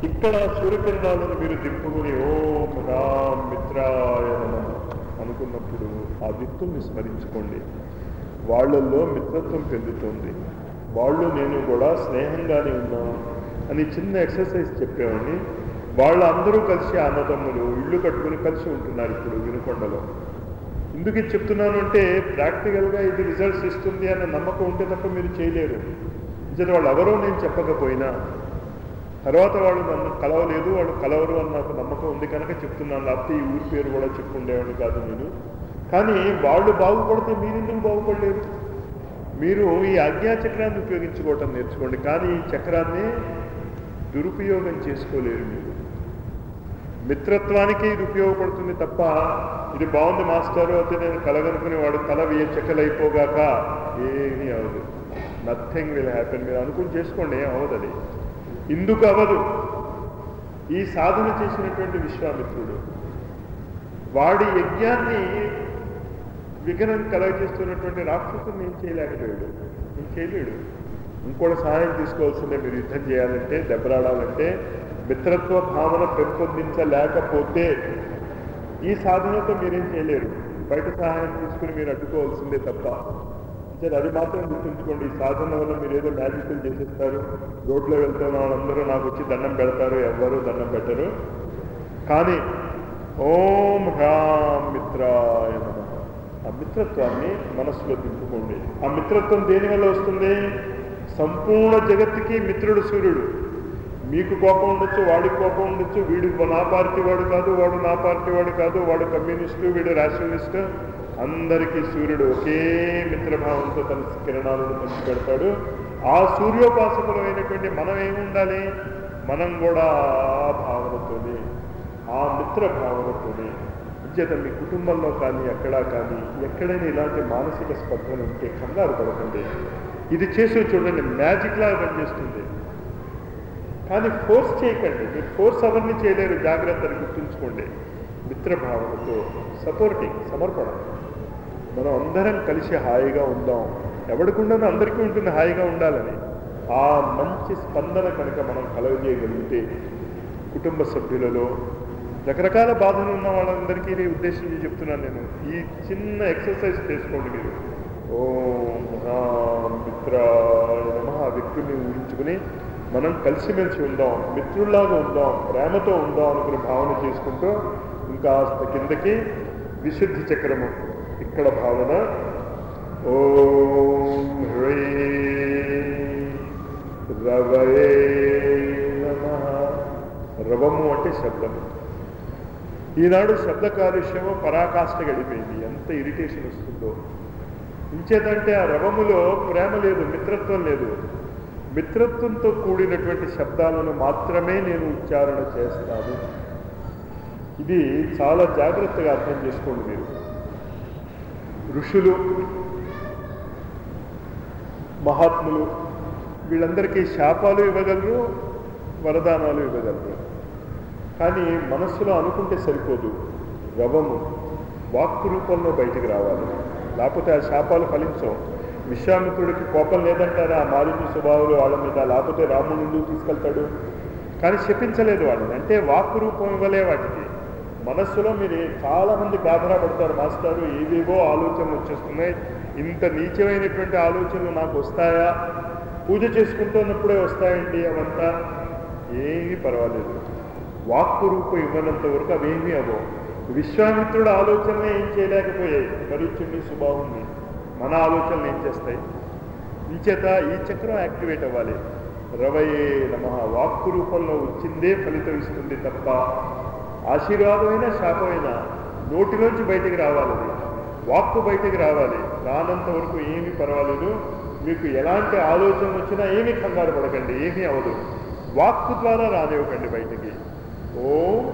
ఇక్కడ సూర్యకిరణాలను మీరు దింపుకుని ఓం రామ్ మిత్రాయ నమః అనుకున్నప్పుడు ఆ వ్యక్తుల్ని స్మరించుకోండి. వాళ్ళల్లో మిత్రత్వం పెరుగుతుంది. వాళ్ళు నేను కూడా స్నేహంగానే ఉన్నాం అని చిన్న ఎక్సర్సైజ్ చెప్పేవాడిని. వాళ్ళందరూ కలిసి అన్నదమ్ములు ఇళ్ళు కట్టుకుని కలిసి ఉంటున్నారు ఇప్పుడు వినుకొండలో. ఎందుకు ఇది చెప్తున్నాను అంటే ప్రాక్టికల్గా ఇది రిజల్ట్స్ ఇస్తుంది అన్న నమ్మకం ఉంటే తప్ప మీరు చేయలేరు. నిజంగా వాళ్ళు ఎవరో నేను చెప్పకపోయినా తర్వాత వాళ్ళు నన్ను కలవలేదు, వాళ్ళు కలవరు అని నాకు నమ్మకం ఉంది కనుక చెప్తున్నాను. లేకపోతే ఈ ఊరి పేరు కూడా చెప్పుకుండేవాడిని కాదు నేను. కానీ వాళ్ళు బాగుపడితే మీరు ఎందుకు బాగుపడలేరు? మీరు ఈ ఆజ్ఞా చక్రాన్ని ఉపయోగించుకోవటం నేర్చుకోండి, కానీ ఈ చక్రాన్ని దురుపయోగం చేసుకోలేరు మీరు. మిత్రత్వానికి ఇది ఉపయోగపడుతుంది తప్ప ఇది బాగుంది మాస్టారు అయితే నేను కలగనుకుని వాడు తల వెయ్యి చెక్కలైపోగాక ఏమీ అవ్వదు. Nothing will happen. మీరు అనుకుని చేసుకోండి, ఏం అవ్వదు. అది ఇందుకు అవ్వదు. ఈ సాధన చేసినటువంటి విశ్వామిత్రుడు వాడి యజ్ఞాన్ని విఘ్నం కలగజేస్తున్నటువంటి రాక్షసుని ఏం చేయలేకపోయాడు, ఏం చేయలేడు. ఇంకోటి సహాయం తీసుకోవాల్సిందే. మీరు యుద్ధం చేయాలంటే, దెబ్బలాడాలంటే, మిత్రత్వ భావన పెంపొందించలేకపోతే ఈ సాధనతో మీరేం చేయలేరు. బయట సహాయం తీసుకుని మీరు అడ్డుకోవాల్సిందే తప్ప. సరే, అది మాత్రం గుర్తుంచుకోండి. ఈ సాధన వల్ల మీరు ఏదో మ్యాజిక్లు చేసేస్తారు. రోడ్లో వెళ్తున్న వాళ్ళందరూ నాకు వచ్చి దండం పెడతారు, ఎవ్వరూ దండం పెట్టరు. కానీ ఓం హ్రాం మిత్రాయ నమః ఆ మిత్రత్వాన్ని మనస్సులో దింపుకోండి. ఆ మిత్రత్వం దేనివల్ల వస్తుంది? సంపూర్ణ జగత్తుకి మిత్రుడు సూర్యుడు. మీకు కోపం ఉండొచ్చు, వాడికి కోపం ఉండొచ్చు. వీడు నా పార్టీ వాడు కాదు, వాడు నా పార్టీ వాడు కాదు, వాడు కమ్యూనిస్టు, వీడు రేషనలిస్టు. అందరికీ సూర్యుడు ఒకే మిత్రభావంతో తన కిరణాలను పంచి పెడతాడు. ఆ సూర్యోపాసకులమైనటువంటి మనం ఏముండాలి? మనం కూడా ఆ భావనతోనే, ఆ మిత్ర భావనతోనే. విద్యత మీ కుటుంబంలో కానీ ఎక్కడా కానీ ఎక్కడైనా ఇలాంటి మానసిక స్పర్ధలు ఉంటే కంగారు పడకండి. ఇది చేసి చూడండి, మ్యాజిక్లా పనిచేస్తుంది. కానీ ఫోర్స్ చేయకండి. మీరు ఫోర్స్ ఎవరిని చేయలేరు. జాగ్రత్తలు గుర్తుంచుకోండి. మిత్రభావనతో సపోర్టింగ్, సమర్పణ. మనం అందరం కలిసి హాయిగా ఉందాం. ఎవడికుండానో అందరికీ ఉంటుంది హాయిగా ఉండాలని. ఆ మంచి స్పందన కనుక మనం కలగజేయగలిగితే కుటుంబ సభ్యులలో రకరకాల బాధలు ఉన్న వాళ్ళందరికీ ఉద్దేశించి చెప్తున్నాను నేను. ఈ చిన్న ఎక్సర్సైజ్ చేసుకోండి మీరు. ఓం హ్రాం మిత్రాయ నమః ఆ వ్యక్తుల్ని ఊహించుకుని మనం కలిసిమెలిసి ఉందాం, మిత్రుల్లాగా ఉందాం, ప్రేమతో ఉందాం అనుకుని భావన చేసుకుంటూ ఇంకా కిందకి విశుద్ధి చక్రము ఇక్కడ భావన. ఓం హ్రీ రవయే నమః. రవము అంటే శబ్దము. ఈనాడు శబ్ద కాలుష్యము పరాకాష్ఠ గడిపోయింది. ఎంత ఇరిటేషన్ వస్తుందో. ఇంచేతంటే ఆ రవములో ప్రేమ లేదు, మిత్రత్వం లేదు. మిత్రత్వంతో కూడినటువంటి శబ్దాలను మాత్రమే నేను ఉచ్చారణ చేస్తాను. ఇది చాలా జాగ్రత్తగా అర్థం చేసుకోండి మీరు. ఋషులు, మహాత్ములు వీళ్ళందరికీ శాపాలు ఇవ్వగలరు, వరదానాలు ఇవ్వగలరు. కానీ మనస్సులో అనుకుంటే సరిపోదు. రవము వాక్కు రూపంలో బయటికి రావాలి, లేకపోతే ఆ శాపాలు ఫలించవు. విశ్వామిత్రుడికి కోపం లేదంటారా ఆ మాలిన్య స్వభావాలు వాళ్ళ మీద, లేకపోతే రాముడు తీసుకెళ్తాడు. కానీ శపించలేదు వాళ్ళని. అంటే వాక్కు రూపం ఇవ్వలే వాటికి. మనస్సులో మీరు చాలామంది గాబరా పడతారు, మాస్టారు ఏవేవో ఆలోచనలు వచ్చేస్తున్నాయి, ఇంత నీచమైనటువంటి ఆలోచనలు నాకు వస్తాయా? పూజ చేసుకుంటున్నప్పుడే వస్తాయండి అవంతా. ఏమీ పర్వాలేదు. వాక్కు రూపం ఇవ్వనంత వరకు అవేమీ అవ్వవు. విశ్వామిత్రుడు ఆలోచనలు ఏం చేయలేకపోయాయి పరీక్షుని స్వభావాన్ని. మన ఆలోచనలు ఏం చేస్తాయి? ఇంచేత ఈ చక్రం యాక్టివేట్ అవ్వాలి. రవయే నమః వాక్కు రూపంలో వచ్చిందే ఫలితం ఇస్తుంది తప్ప ఆశీర్వాదమైనా శాపమైనా నోటిలోంచి బయటికి రావాలి. వాక్కు బయటికి రావాలి. రానంత వరకు ఏమీ పర్వాలేదు. మీకు ఎలాంటి ఆలోచన వచ్చినా ఏమీ కంగారు పడకండి, ఏమీ అవ్వదు. వాక్కు ద్వారా రానివ్వకండి బయటికి. ఓం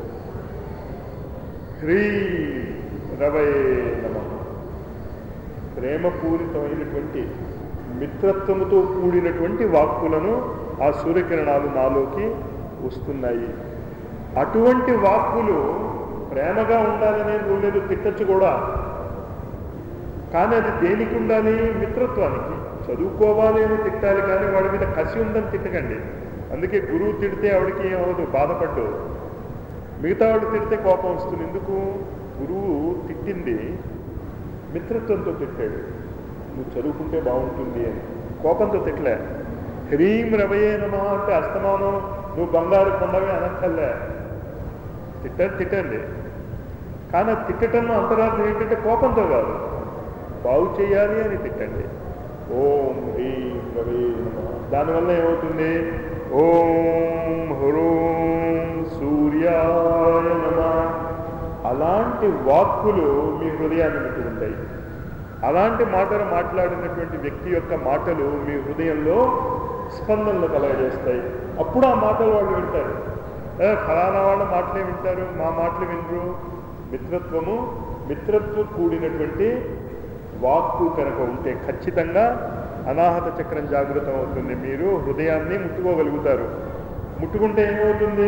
హ్రీ రవయే నమః. ప్రేమపూరితమైనటువంటి మిత్రత్వముతో కూడినటువంటి వాక్కులను ఆ సూర్యకిరణాలు నాలోకి వస్తున్నాయి. అటువంటి వాక్కులు ప్రేమగా ఉండాలనే లేదు, తిట్టచ్చు కూడా. కానీ అది దేనికి ఉండాలి? మిత్రత్వానికి. చదువుకోవాలి అని తిట్టాలి, కానీ వాడి మీద కసి ఉందని తిట్టకండి. అందుకే గురువు తిడితే ఆవిడకి ఏం అవ్వదు, బాధపడ్డు. మిగతా వాడు తిడితే కోపం వస్తుంది. ఎందుకు? గురువు తిట్టింది మిత్రత్వంతో తిట్టాడు, నువ్వు చదువుకుంటే బాగుంటుంది అని. కోపంతో తిట్టలే. హ్రీం రవయే నమః అంటే అస్తమానం నువ్వు బంగారు కొండవే అనక్కర్లే. తిట్టండి. కానీ ఆ తిట్టడంలో అంతరార్థం ఏంటంటే కోపంతో కాదు, బాగు చేయాలి అని తిట్టండి. ఓం హ్రీం రవే నమః. దానివల్ల ఏమవుతుంది? ఓం హ్రూం సూర్యాయ నమః. అలాంటి వాక్కులు మీ హృదయాన్ని బట్టి ఉంటాయి. అలాంటి మాటలు మాట్లాడినటువంటి వ్యక్తి యొక్క మాటలు మీ హృదయంలో స్పందనలు కలగజేస్తాయి. అప్పుడు ఆ మాటలు వాళ్ళు వింటారు. ఫలానా వాళ్ళ మాటలే వింటారు, మా మాటలు వినరు. మిత్రత్వం కూడినటువంటి వాక్కు కనుక ఉంటే ఖచ్చితంగా అనాహత చక్రం జాగృతం అవుతుంది. మీరు హృదయాన్ని ముట్టుకోగలుగుతారు. ముట్టుకుంటే ఏమవుతుంది?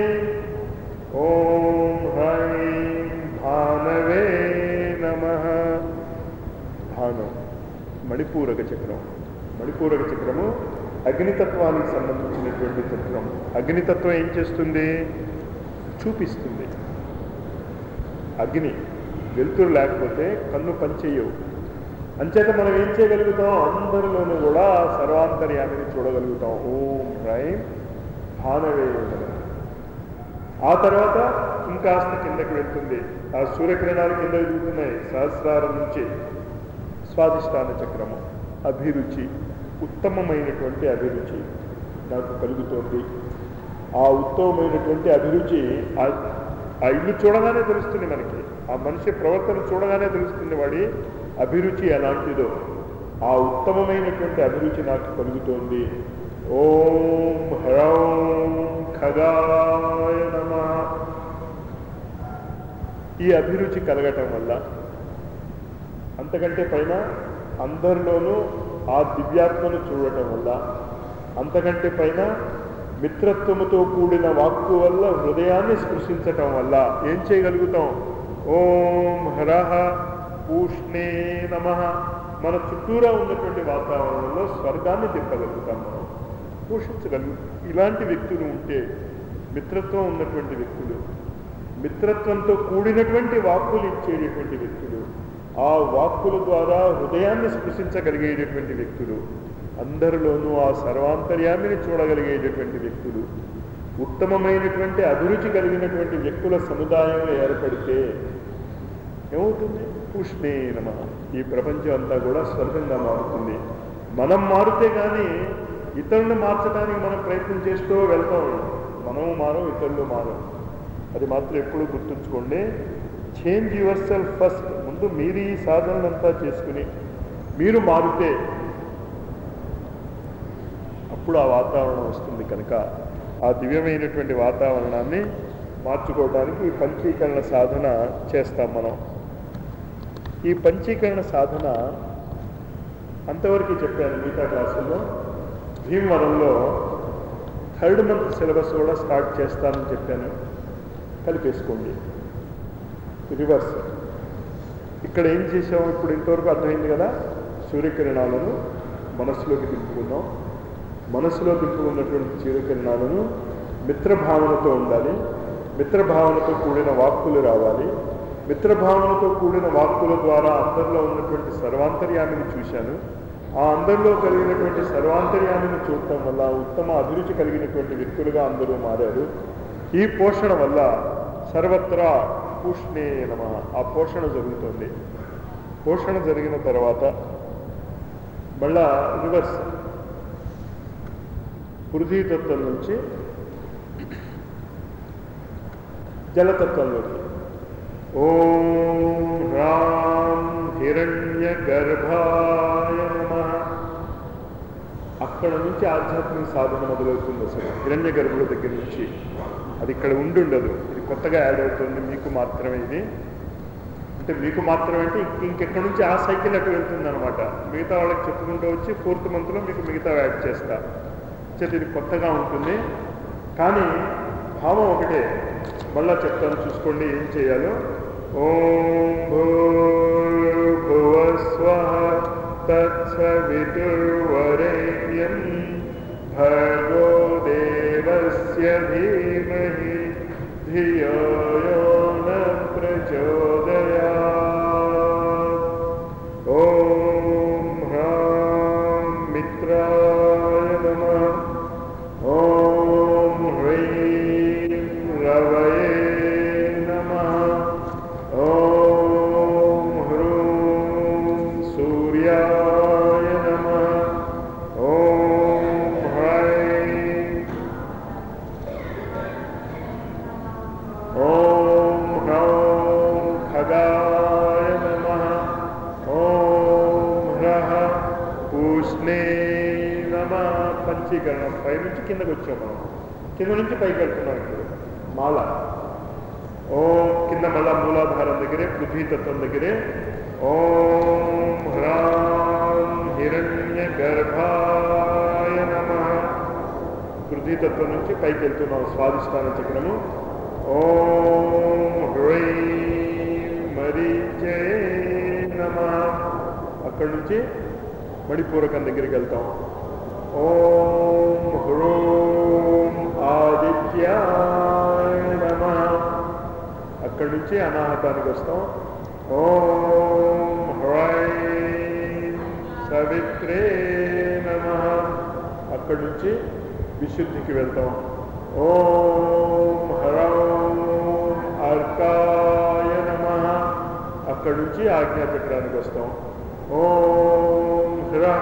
ఓం హ్రైం భానవే నమః. భానం మణిపూరక చక్రం. మణిపూరక చక్రము అగ్నితత్వానికి సంబంధించినటువంటి చక్రం. అగ్నితత్వం ఏం చేస్తుంది? చూపిస్తుంది. అగ్ని వెలుతురు లేకపోతే కన్ను పనిచేయవు. అంచేత మనం ఏం చేయగలుగుతాం? అందరిలోనూ కూడా సర్వాంతర్యామిని చూడగలుగుతాం. ఓం హ్రైం భానవే నమః. ఆ తర్వాత ఇంకాస్త కిందకి వెళ్తుంది. ఆ సూర్యకిరణాలు కింద దిగుతున్నాయి. సహస్రారం నుంచి స్వాదిష్టాన చక్రము. అభిరుచి, ఉత్తమమైనటువంటి అభిరుచి నాకు కలుగుతోంది. ఆ ఉత్తమమైనటువంటి అభిరుచి ఆ ఇల్లు చూడగానే తెలుస్తుంది మనకి. ఆ మనిషి ప్రవర్తన చూడగానే తెలుస్తుంది వాడి అభిరుచి ఎలాంటిదో. ఆ ఉత్తమమైనటువంటి అభిరుచి నాకు కలుగుతోంది. ఓం హ్రౌం ఖగాయ నమః. ఈ అభిరుచి కలగటం వల్ల అంతకంటే పైన అందరిలోనూ ఆ దివ్యాత్మను చూడటం వల్ల, అంతకంటే పైన మిత్రత్వముతో కూడిన వాక్కు వల్ల హృదయాన్ని స్పృశించటం వల్ల ఏం చేయగలుగుతాం? ఓం హ్రః పూష్ణే నమః. మన చుట్టూరా ఉన్నటువంటి వాతావరణంలో స్వర్గాన్ని తిప్పగలుగుతాం, మనం పోషించగలుగుతాం. ఇలాంటి వ్యక్తులు ఉంటే, మిత్రత్వం ఉన్నటువంటి వ్యక్తులు, మిత్రత్వంతో కూడినటువంటి వాక్కులు ఇచ్చేటటువంటి వ్యక్తులు, ఆ వాక్కుల ద్వారా హృదయాన్ని స్పృశించగలిగేటటువంటి వ్యక్తులు, అందరిలోనూ ఆ సర్వాంతర్యామిని చూడగలిగేటటువంటి వ్యక్తులు, ఉత్తమమైనటువంటి అభిరుచి కలిగినటువంటి వ్యక్తుల సముదాయం ఏర్పడితే ఏమవుతుంది? పూష్ణే నమః. ఈ ప్రపంచం అంతా కూడా స్వర్గంగా మారుతుంది. మనం మారితే కానీ ఇతరులను మార్చడానికి మనం ప్రయత్నం చేస్తూ వెళ్తాం. మనము మారం, ఇతరులు మారం. అది మాత్రం ఎప్పుడూ గుర్తుంచుకోండి. Change yourself first. ముందు మీరు ఈ సాధనలంతా చేసుకుని మీరు మారితే అప్పుడు ఆ వాతావరణం వస్తుంది. కనుక ఆ దివ్యమైనటువంటి వాతావరణాన్ని మార్చుకోవడానికి ఈ పంచీకరణ సాధన చేస్తాం మనం. ఈ పంచీకరణ సాధన అంతవరకు చెప్పాను మిగతా క్లాసుల్లో. భీమవరంలో 3rd మంత్ సిలబస్ కూడా స్టార్ట్ చేస్తానని చెప్పాను. కలిపేసుకోండి. రివర్స్. ఇక్కడ ఏం చేసాము? ఇప్పుడు ఇంతవరకు అర్థమైంది కదా. సూర్యకిరణాలను మనస్సులోకి దింపుకున్నాం. మనస్సులో దింపుకున్నటువంటి సూర్యకిరణాలను మిత్రభావనతో ఉండాలి. మిత్రభావనతో కూడిన వాక్కులు రావాలి. మిత్రభావనతో కూడిన వాక్కుల ద్వారా అందరిలో ఉన్నటువంటి సర్వాంతర్యామిని చూశాను. ఆ అందరిలో కలిగినటువంటి సర్వాంతర్యామిని చూడటం వల్ల ఉత్తమ అభిరుచి కలిగినటువంటి వ్యక్తులుగా అందరూ మారారు. ఈ పోషణ వల్ల సర్వత్రా పూష్ణే నమః. ఆ పోషణ జరుగుతుంది. పోషణ జరిగిన తర్వాత మళ్ళా రివర్స్. పృథ్వీతత్వం నుంచి జలతత్వంలోకి. ఓం హ్రాం హిరణ్య గర్భాయ నమః. అక్కడ నుంచి ఆధ్యాత్మిక సాధన మొదలవుతుంది. అసలు హిరణ్య గర్భుల దగ్గర నుంచి. అది ఇక్కడ ఉండదు, ఇది కొత్తగా యాడ్ అవుతుంది. మీకు మాత్రమే ఇది. అంటే మీకు మాత్రమే అంటే ఇంకెక్కడి నుంచి ఆ సైకిల్ అటు వెళ్తుంది అనమాట. మిగతా వాళ్ళకి చెప్పుకుంటూ వచ్చి 4th మంత్లో మీకు మిగతా యాడ్ చేస్తా. ఇది కొత్తగా ఉంటుంది. కానీ భావం ఒకటే. మళ్ళా చెప్తాను, చూసుకోండి ఏం చేయాలో. ఓం భూర్భువస్వః తత్సవితుర్వరేణ్యం భర్గో దేవస్య देवस्य धीमहि धियो यो न प्रचोदयात्। ॐ ह्रां मित्राय नमः। ॐ ह्रीं रवये नमः। ॐ ह्रूं सूर्याय नमः। ॐ ह्रैं ॐ ह्रौं खगाय नमः। ॐ ह्रः पूष्णे नमः। పంచీకరణం పైనుంచి కిందకు వచ్చాం మనం, కింద నుంచి పైకి వెళ్తున్నాం. ఇప్పుడు మాల ఓం కింద మళ్ళా మూలాధారం దగ్గరే పృథ్వీతత్వం దగ్గరే ఓం హ్రాం హిరణ్య గర్భాయ నమః. పృథ్వీతత్వం నుంచి పైకి వెళ్తున్నాం స్వాధిష్టాన చక్రము. ఓం హ్రీం మరీచే నమః. అక్కడి నుంచి మణిపూరకం దగ్గరికి వెళ్తాం. ఓం హ్రూం ఆదిత్యాయ నమః. అక్కడి నుంచి అనాహతానికి వస్తాం. ఓం హ్రైం సవిత్రే నమః. అక్కడి నుంచి విశుద్ధికి వెళ్తాం. ఓం హ్రౌం అర్కాయ నమః. అక్కడి నుంచి ఆజ్ఞాచక్రానికి వస్తాం. ఓం హ్రః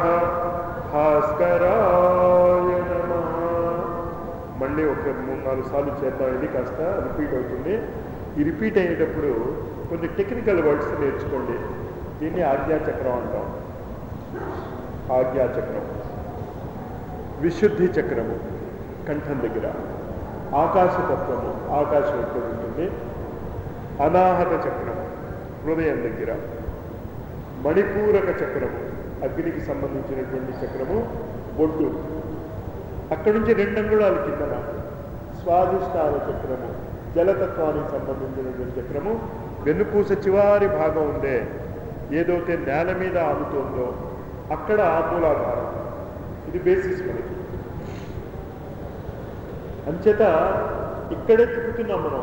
భాస్కరాయ నమః. మళ్ళీ ఒక 3-4 సార్లు చేద్దాం. ఇది కాస్త రిపీట్ అవుతుంది. ఈ రిపీట్ అయ్యేటప్పుడు కొన్ని టెక్నికల్ వర్డ్స్ నేర్చుకోండి. దీన్ని ఆజ్ఞాచక్రం అంటాం. ఆజ్ఞాచక్రం, విశుద్ధి చక్రము కంఠం దగ్గర, ఆకాశతత్వము ఆకాశం ఎక్కడ ఉంటుంది, అనాహత చక్రము హృదయం దగ్గర, మణిపూరక చక్రము అగ్నికి సంబంధించినటువంటి చక్రము బొడ్డు, అక్కడి నుంచి 2 అంగుళాల కిందన స్వాధిష్టాన చక్రము జలతత్వానికి సంబంధించినటువంటి చక్రము. వెన్నుపూస చివరి భాగం ఉందే, ఏదైతే నేల మీద ఆగుతుందో అక్కడ మూలాధారం. ఇది బేసిస్ మనకి. అంచేత ఇక్కడే తిప్పుతున్నాం మనం,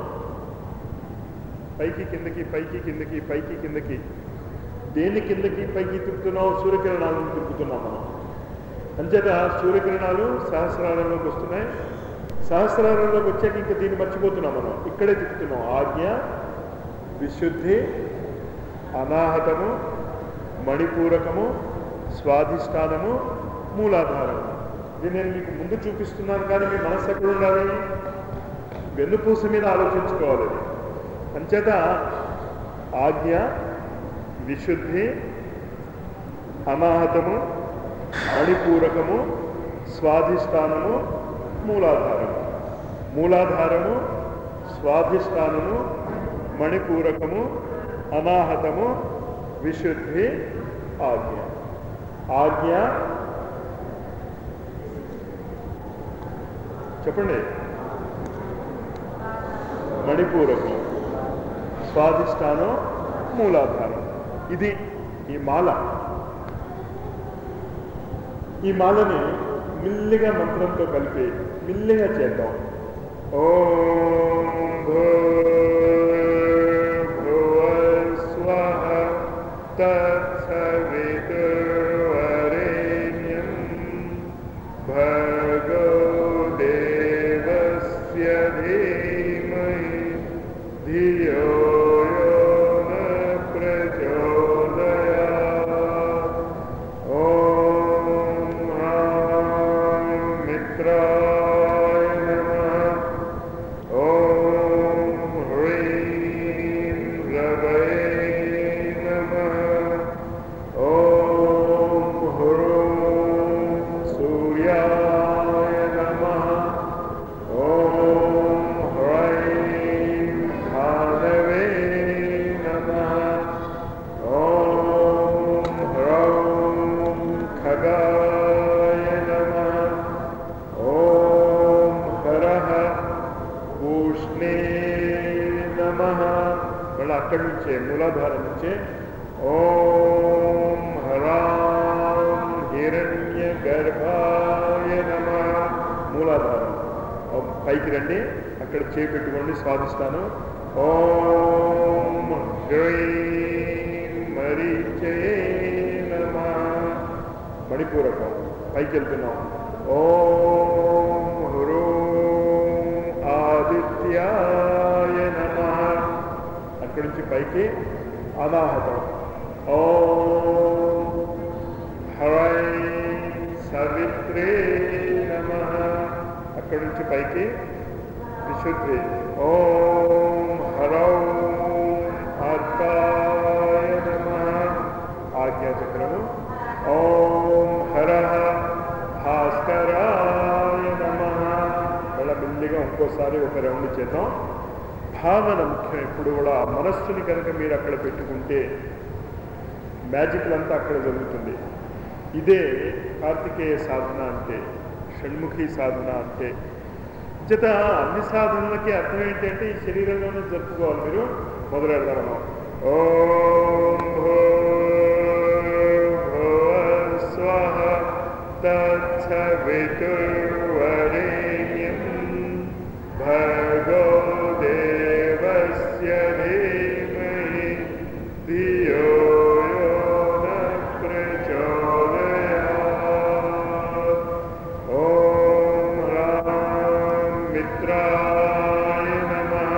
పైకి కిందకి పైకి కిందకి పైకి కిందకి. దేని కిందకి పైకి తిప్పుతున్నాం? సూర్యకిరణాలను తిప్పుతున్నాం మనం. అంచేత సూర్యకిరణాలు సహస్రారంలోకి వస్తున్నాయి. సహస్రారంలోకి వచ్చాక ఇంకా దీన్ని మర్చిపోతున్నాం మనం. ఇక్కడే తిప్పుతున్నాం. ఆజ్ఞ, విశుద్ధి, అనాహతము, మణిపూరకము, స్వాధిష్టానము, మూలాధారము. ఇది నేను మీకు ముందు చూపిస్తున్నాను, కానీ మీ మనసు ఎక్కడ ఉండాలి? వెన్నుపూస మీద ఆలోచించుకోవాలి. అంచేత ఆజ్ఞ, విశుద్ధి, అనాహతము, మణిపూరకము, స్వాధిష్టానము, మూలాధారము. మూలాధారము, స్వాధిష్టానము, మణిపూరకము, అనాహతము, విశుద్ధి, ఆజ్ఞ. ఆజ్ఞ చెప్పండి. మణిపూరకం, స్వాధిష్టానం, మూలాధారం. ఇది ఈ మాల. ఈ మాలని మెల్లిగా మంత్రంతో కలిపి మెల్లిగా చేద్దాం. ఓం భూర్భువస్వః తత్సవితుర్వరేణ్యం భర్గో దేవస్య ధీమహి ధియో యో న ప్రచోదయాత్. ఓం హ్రాం మిత్రాయ నమః. ఓం హ్రీం రవయే నమః. ఓం హ్రూం సూర్యాయ నమః. ఓం హ్రైం భానవే నమః. ఓం హ్రౌం ఖగాయ నమః. ఓం హరః పూష్ణే నమః. మళ్ళీ అక్కడి నుంచే మూలాధారం నుంచే ఓం హరాం హిరణ్య గర్భాయ నమః. మూలాధారం పైకి రండి, అక్కడ చేపెట్టుకోండి, స్వాదిస్తాను. ఓం హ్రీం మరీచే నమః. మణిపూరకం పైకి వెళ్తున్నాం. ఓం హ్రూం ఆదిత్యాయ నమః. అక్కడి నుంచి పైకి అనాహతం. ఓం హ్రైం సవిత్రే నమః. అక్కడి నుంచి పైకి విశుద్ధి. ఓం హరౌం ఆర్కాయ నమః. ఆజ్ఞాచక్రము. ఓం హరః భాస్కరాయ నమః. మళ్ళా మెల్లిగా ఇంకోసారి ఒక రౌండ్ చేద్దాం. భావన ముఖ్యం. ఎప్పుడు కూడా మనస్సుని కనుక మీరు అక్కడ పెట్టుకుంటే మ్యాజిక్లంతా అక్కడ జరుగుతుంది. ఇదే కార్తికేయ సాధన అంటే, షణ్ముఖి సాధన అంటే. జత అన్ని సాధనలకి అర్థం ఏంటంటే ఈ శరీరంలోనే జరుపుకోవాలి. మీరు మొదలు వెళ్దాము. ఓం భూర్భువః స్వః తత్సవితుర్వరేణ్యం భర్గో దేవస్య ధీమహి ధియో యో నః ప్రచోదయాత్. ఓం హ్రాం మిత్రాయ నమః.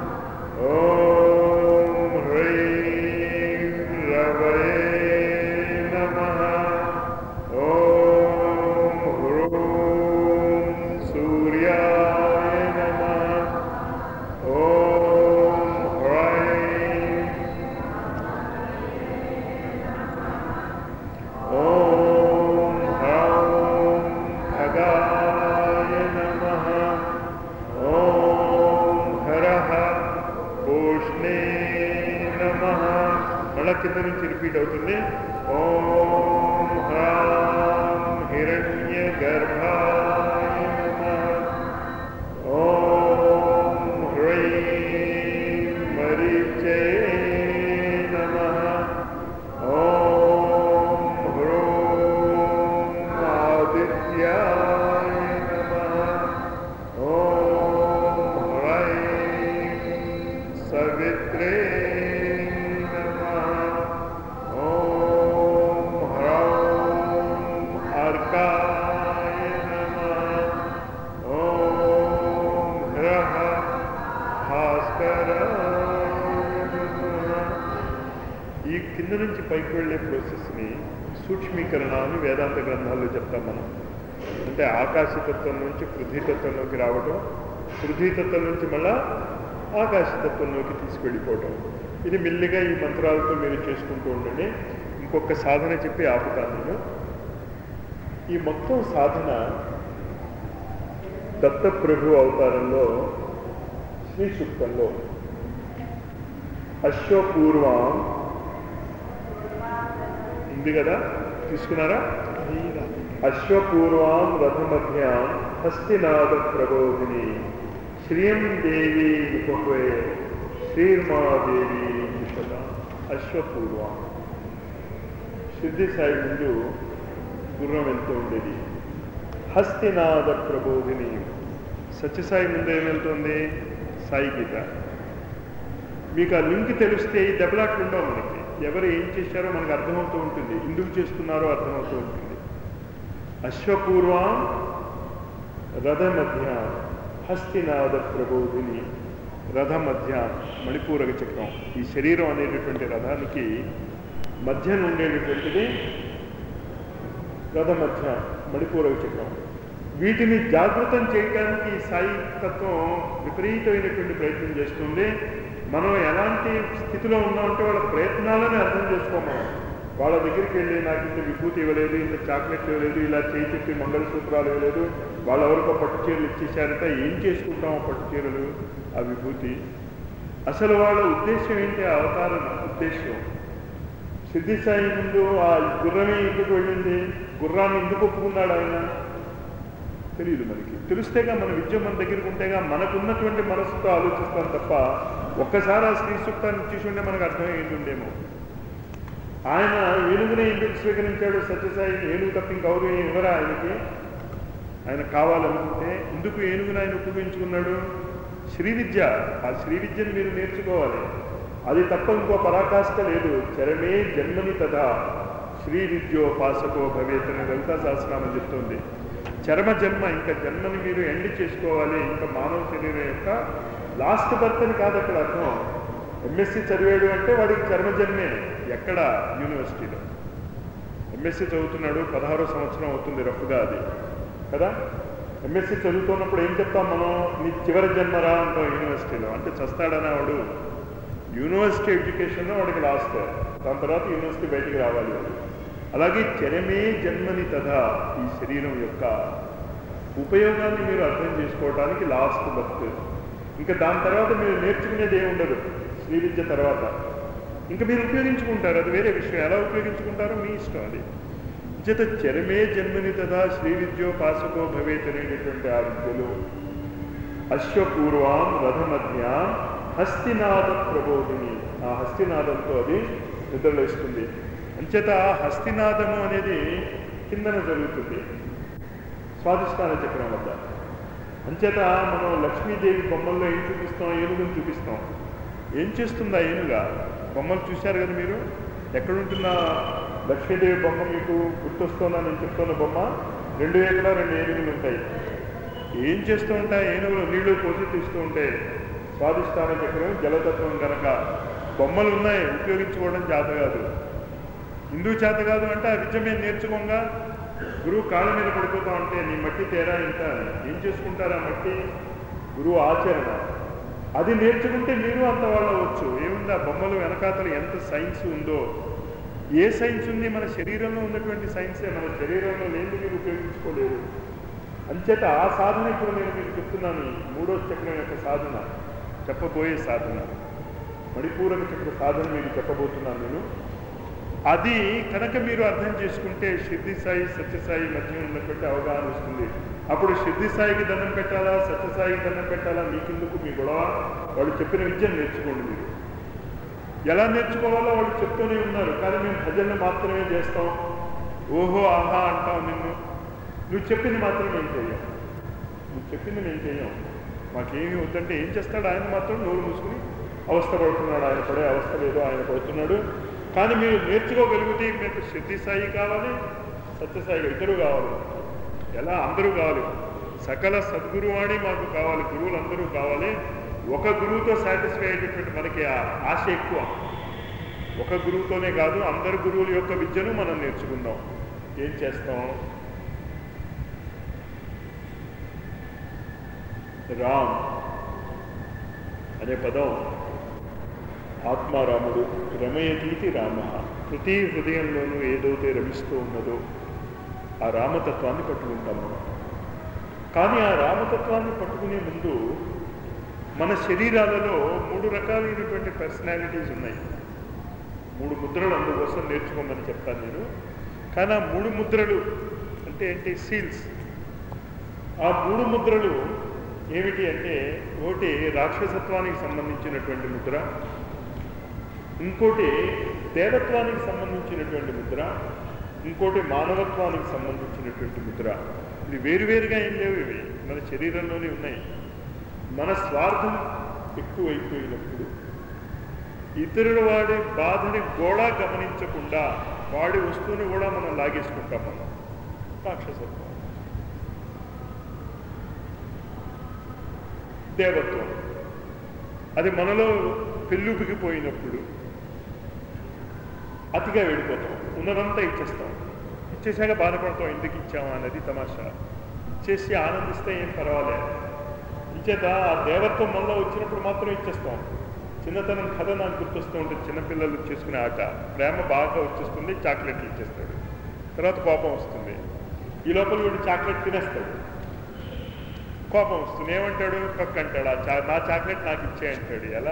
ఓం హ్రీం రవయే నమః. ఓం హ్రూం సూర్యాయ నమః. ఓం హ్రైం ఓం హ్రౌం ఖగాయ నమః. ఓం హరః పూష్ణే నమః. మళ్ళా కింద నుంచి రిపీట్ అవుతుంది. ఓం హ్రాం హిరణ్యగర్భాయ నమః. ఓం హ్రీం మరీచే నమః. ఓం హ్రూం ఆదిత్యాయ నమః. ఓం హ్రైం సవిత్రే నమః. ఓం హ్రౌం ఆర్కాయ నమః. ఓం హ్రః భాస్కరాయ నమః. ఈ కింద నుంచి పైకి వెళ్ళే ప్రాసెస్ని సూక్ష్మీకరణ అని వేదాంత గ్రంథాల్లో చెప్తాం మనం. అంటే ఆకాశతత్వం నుంచి పృథ్వీతత్వంలోకి రావటం, పృథ్వీతత్వం నుంచి మళ్ళా ఆకాశతత్వంలోకి తీసుకెళ్ళిపోవటం. ఇది మెల్లిగా ఈ మంత్రాలతో మీరు చేసుకుంటూ ఉండండి. ఇంకొక సాధన చెప్పి ఆపుతాను నేను. ఈ మొత్తం సాధన దత్తప్రభు అవతారంలో శ్రీ సూక్తంలో అశ్వపూర్వం ఉంది కదా, తీసుకున్నారా? అశ్వపూర్వం రథమధ్యాం హస్తినాద ప్రబోధిని శ్రియం దేవి ఉపహే శ్రీర్మాదేవి విశద. అశ్వపూర్వం సిద్ధి సాయి ముందు గుర్రం వెళ్తూ ఉండేది. హస్తినాద ప్రబోధిని సత్యసాయి ముందు ఏమెళ్తుంది? సాయి గీత. మీకు ఆ లింక్ తెలిస్తే ఈ దెబ్బలాట్లు ఉండవు మనకి. ఎవరు ఏం చేశారో మనకు అర్థమవుతూ ఉంటుంది, ఎందుకు చేస్తున్నారో అర్థమవుతూ ఉంటుంది. అశ్వపూర్వం రథమధ్య హస్తినాద ప్రబోధిని. రథమధ్య మణిపూరక చక్రం. ఈ శరీరం అనేటటువంటి రథానికి మధ్యన ఉండేటటువంటిది రథమధ్య మణిపూరక చక్రం. వీటిని జాగృతం చేయడానికి ఈ సాయి తత్వం విపరీతమైనటువంటి ప్రయత్నం చేస్తుంది. మనం ఎలాంటి స్థితిలో ఉన్నామంటే వాళ్ళ ప్రయత్నాలని అర్థం చేసుకోమని. వాళ్ళ దగ్గరికి వెళ్ళి నాకు ఇంత విభూతి ఇవ్వలేదు, ఇంత చాక్లెట్లు ఇవ్వలేదు, ఇలా చేయి చెప్పి మంగళసూత్రాలు ఇవ్వలేదు, వాళ్ళెవరికో పట్టు చీరలు ఇచ్చేసారంటే ఏం చేసుకుంటాం పట్టు చీరలు, ఆ విభూతి? అసలు వాళ్ళ ఉద్దేశం ఏంటి? ఆ అవతారం ఉద్దేశం. సిద్ధి సాయి ముందు ఆ గుర్రమే ఎందుకు వెళ్ళింది? గుర్రాన్ని ఎందుకు ఒప్పుకున్నాడు ఆయన? తెలియదు మనకి. తెలిస్తేగా మన విద్య మన దగ్గరికి ఉంటేగా మనకున్నటువంటి మనసుతో ఆలోచిస్తాం తప్ప ఒక్కసారి ఆ శ్రీ సూక్తాన్ని చూసుంటే మనకు అర్థమయ్యేది ఉండేమో. ఆయన ఏనుగునే ఎందుకు స్వీకరించాడు? సత్యసాయి ఏనుగు తప్ప ఇంకెవరు ఎవరా ఆయనకి? ఆయన కావాలనుకుంటే ఎందుకు ఏనుగును ఆయన ఉపయోగించుకున్నాడు? శ్రీ విద్య. ఆ శ్రీ విద్యను మీరు నేర్చుకోవాలి. అది తప్ప ఇంకో పరాకాష్ఠ లేదు. చరమే జన్మని తథా శ్రీ విద్యోపాసకో భవేత్ అని లలితా సహస్రనామం చెప్తుంది. చరమ జన్మ, ఇంకా జన్మని మీరు ఎండ్ చేసుకోవాలి. ఇంకా మానవ శరీరం యొక్క లాస్ట్ బర్త్ అని కాదు అక్కడ అర్థం. ఎంఎస్సి చదివాడు అంటే వాడికి చర్మ జన్మే. ఎక్కడ? యూనివర్సిటీలో ఎంఎస్సి చదువుతున్నాడు, 16వ సంవత్సరం అవుతుంది రఫ్గా అది కదా. ఎంఎస్సి చదువుతున్నప్పుడు ఏం చెప్తాం మనం? నీ చివరి జన్మరా అంటాం యూనివర్సిటీలో. అంటే చస్తాడనా వాడు? యూనివర్సిటీ ఎడ్యుకేషన్లో వాడికి లాస్ట్. దాని తర్వాత యూనివర్సిటీ బయటికి రావాలి వాడు. అలాగే చరమే జన్మని తథా ఈ శరీరం యొక్క ఉపయోగాన్ని మీరు అర్థం చేసుకోవడానికి లాస్ట్ బర్త్. ఇంకా దాని తర్వాత మీరు నేర్చుకునేది ఏమి ఉండదు శ్రీ విద్య తర్వాత. ఇంకా మీరు ఉపయోగించుకుంటారు, అది వేరే విషయం. ఎలా ఉపయోగించుకుంటారో మీ ఇష్టం. అది చేత చరమే జన్మని తథా శ్రీ విద్యోపాసకో భవేత్ అనేటటువంటి ఆ విద్యలో అశ్వపూర్వాం రథమధ్యాం హస్తినాద ప్రబోధిని. ఆ హస్తినాదంతో అది నిద్రలేస్తుంది. అంచేత హస్తినాదము అనేది కిందన జరుగుతుంది స్వాధిష్టాన చక్రం వద్ద. అంచేత మనం లక్ష్మీదేవి బొమ్మల్లో ఏం చూపిస్తాం? ఏనుగుని చూపిస్తాం. ఏం చేస్తుందా ఏనుగా? బొమ్మలు చూశారు కదా మీరు. ఎక్కడుంటున్న లక్ష్మీదేవి బొమ్మ మీకు గుర్తొస్తుందా? నేను చెప్తున్న బొమ్మ 2 ఏనుగులు 2 ఏనుగులు ఉంటాయి. ఏం చేస్తూ ఉంటాయి ఏనుగులు? నీళ్లు పోసి తీస్తూ ఉంటాయి. స్వాధిష్టాన చక్రం జలతత్వం కనుక బొమ్మలు ఉన్నాయి, ఉపయోగించుకోవడం చేత కాదు. ఎందుకు చేత కాదు అంటే ఆ విద్య మేము నేర్చుకోగా గురువు కాళ్ళ మీద పడిపోతా ఉంటే నీ మట్టి తేరా ఇంత ఏం చేసుకుంటారా మట్టి? గురువు ఆచరణ. అది నేర్చుకుంటే మీరు అంత వాళ్ళు అవ్వచ్చు. ఏముంది ఆ బొమ్మలు వెనకాతలు ఎంత సైన్స్ ఉందో. ఏ సైన్స్ ఉంది? మన శరీరంలో ఉన్నటువంటి సైన్సే. మన శరీరంలో లేని మీరు ఉపయోగించుకోలేరు. అంచేత ఆ సాధన ఇప్పుడు నేను మీకు చెప్తున్నాను. 3వ చక్రం యొక్క సాధన, చెప్పబోయే సాధన, మణిపూరక చక్ర సాధన మీకు చెప్పబోతున్నాను నేను. అది కనుక మీరు అర్థం చేసుకుంటే సిద్ధి సాయి సత్యసాయి మధ్య ఉన్నటువంటి అవగాహన వస్తుంది. అప్పుడు సిద్ధి సాయికి దండం పెట్టాలా, సత్యసాయికి దండం పెట్టాలా మీకెందుకు? మీ గొడవ. వాళ్ళు చెప్పిన విద్యను నేర్చుకోండి. మీరు ఎలా నేర్చుకోవాలో వాళ్ళు చెప్తూనే ఉన్నారు. కానీ మేము భజనలు మాత్రమే చేస్తాం, ఓహో ఆహా అంటాం. నువ్వు చెప్పింది మాత్రం మేము చెయ్యం. నువ్వు చెప్పింది మేము చెయ్యం. మాకేమీ వద్దంటే ఏం చేస్తాడు ఆయన? మాత్రం నోరు మూసుకుని అవస్థ పడుతున్నాడు. ఆయన పడే అవస్థ లేదో ఆయన పడుతున్నాడు. కానీ మీరు నేర్చుకోగలిగితే మీకు సిద్ధి సాయి కావాలి, సత్యసాయి ఇద్దరు కావాలి. ఎలా? అందరూ కావాలి. సకల సద్గురువాణి మాకు కావాలి. గురువులు అందరూ కావాలి. ఒక గురువుతో సాటిస్ఫై అయ్యేటటువంటి మనకి ఆశ ఎక్కువ. ఒక గురువుతోనే కాదు, అందరు గురువుల యొక్క విద్యను మనం నేర్చుకుందాం. ఏం చేస్తాం? రామ్ అనే పదం ఆత్మారాముడు. రమయతీతి రామ. ప్రతి హృదయంలోనూ ఏదైతే రమిస్తూ ఉన్నదో ఆ రామతత్వాన్ని పట్టుకుంటాం మనం. కానీ ఆ రామతత్వాన్ని పట్టుకునే ముందు మన శరీరాలలో 3 రకాలైనటువంటి పర్సనాలిటీస్ ఉన్నాయి. 3 ముద్రలు అందుకోసం నేర్చుకోమని చెప్తాను నేను. కానీ ఆ 3 ముద్రలు అంటే ఏంటి? సీల్స్. ఆ 3 ముద్రలు ఏమిటి అంటే, ఒకటి రాక్షసత్వానికి సంబంధించినటువంటి ముద్ర, ఇంకోటి దేవత్వానికి సంబంధించినటువంటి ముద్ర, ఇంకోటి మానవత్వానికి సంబంధించినటువంటి ముద్ర. ఇది వేరువేరుగా ఏం లేవు, ఇవి మన శరీరంలోనే ఉన్నాయి. మన స్వార్థం ఎక్కువైపోయినప్పుడు ఇతరుల వాడి బాధని కూడా గమనించకుండా వాడి వస్తువుని కూడా మనం లాగేసుకుంటాం. మనం రాక్షసత్వం. దేవత్వం అది మనలో పెళ్ళుబిగిపోయినప్పుడు అతిగా వెళ్ళిపోతాం. ఉన్నదంతా ఇచ్చేస్తాం. ఇచ్చేసాక బాధపడతాం, ఎందుకు ఇచ్చామా అనేది తమాషా. ఇచ్చేసి ఆనందిస్తే ఏం పర్వాలేదు. ఇచ్చేత ఆ దేవత్వం మనలో వచ్చినప్పుడు మాత్రం ఇచ్చేస్తాం. చిన్నతనం కథ నాకు గుర్తొస్తూ ఉంటుంది. చిన్నపిల్లలు చేసుకునే ఆట. ప్రేమ బాగా వచ్చేస్తుంది, చాక్లెట్లు ఇచ్చేస్తాడు. తర్వాత కోపం వస్తుంది. ఈ లోపల వీడు చాక్లెట్ తినేస్తాడు. కోపం వస్తుంది. ఏమంటాడు? కక్ అంటాడు. నా చాక్లెట్ నాకు ఇచ్చే అంటాడు. ఎలా?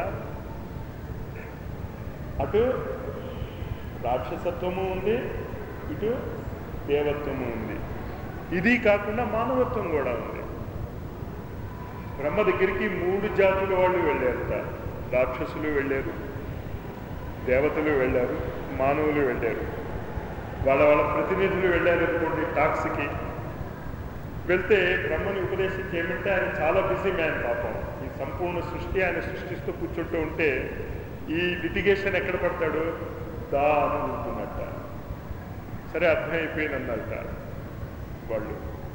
అటు రాక్షసత్వము ఉంది, ఇటు దేవత్వము ఉంది. ఇది కాకుండా మానవత్వం కూడా ఉంది. బ్రహ్మ దగ్గరికి 3 జాతుల వాళ్ళు వెళ్ళారట. రాక్షసులు వెళ్ళారు, దేవతలు వెళ్ళారు, మానవులు వెళ్ళారు. వాళ్ళ ప్రతినిధులు వెళ్ళారు అనుకోండి టాక్స్కి. వెళ్తే బ్రహ్మని ఉపదేశం చేయమంటే ఆయన చాలా బిజీ మ్యాన్ పాపం. ఈ సంపూర్ణ సృష్టి ఆయన సృష్టిస్తూ కూర్చుంటూ ఉంటే ఈ లిటిగేషన్ ఎక్కడ పడతాడు? దా అని ఉంటున్నట్ట. సరే అర్థమైపోయిందన్నట. వాళ్ళు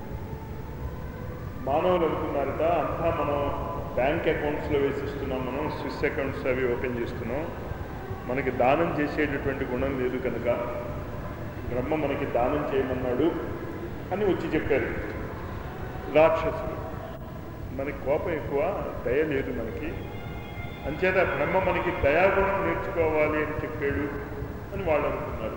మానవులు అనుకున్నారట, అంతా మనం బ్యాంక్ అకౌంట్స్లో వేసిస్తున్నాం, మనం స్విస్ అకౌంట్స్ అవి ఓపెన్ చేస్తున్నాం, మనకి దానం చేసేటటువంటి గుణం లేదు కనుక బ్రహ్మ మనకి దానం చేయమన్నాడు అని వచ్చి చెప్పారు రాక్షసులు. మనకి కోపం ఎక్కువ, దయ లేదు మనకి, అంచేత బ్రహ్మ మనకి దయాగుణం నేర్చుకోవాలి అని చెప్పాడు అని వాళ్ళు అనుకున్నారు.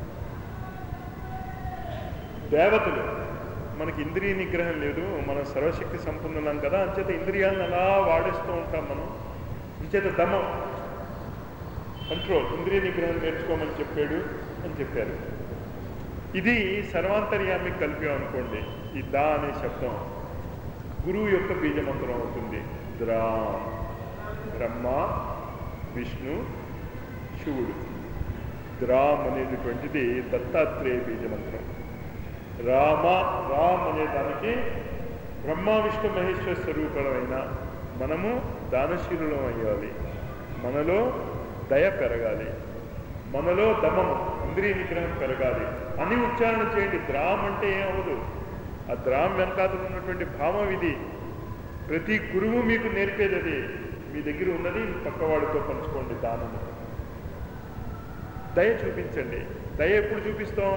దేవతలు మనకి ఇంద్రియ నిగ్రహం లేదు, మనం సర్వశక్తి సంపన్నులం కదా, అంచేత ఇంద్రియాలను అలా వాడేస్తూ ఉంటాం మనం, అంచేత దమం కంట్రోల్, ఇంద్రియ నిగ్రహం నేర్చుకోమని చెప్పాడు అని చెప్పారు. ఇది సర్వాంతర్యామి కల్ప్యం అనుకోండి. ఈ దా అనే శబ్దం గురువు యొక్క బీజమంత్రం అవుతుంది. ద్రా, బ్రహ్మ, విష్ణు, శివుడు. ద్రామ్ అనేటటువంటిది దత్తాత్రేయ బీజమంత్రం. రామ, రామ్ అనే దానికి బ్రహ్మ విష్ణు మహేశ్వర స్వరూపమైన మనము దానశీలులం అయ్యాలి, మనలో దయ పెరగాలి, మనలో దమము ఇంద్రియ నిగ్రహం పెరగాలి అని ఉచ్చారణ చేయండి. ద్రామ్ అంటే ఏమవదు, ఆ ద్రామ్ వెనకాతలు ఉన్నటువంటి భావం ఇది. ప్రతి గురువు మీకు నేర్పేది అది. మీ దగ్గర ఉన్నది పక్కవాడితో పంచుకోండి. దానము, దయ చూపించండి. దయ ఎప్పుడు చూపిస్తాం?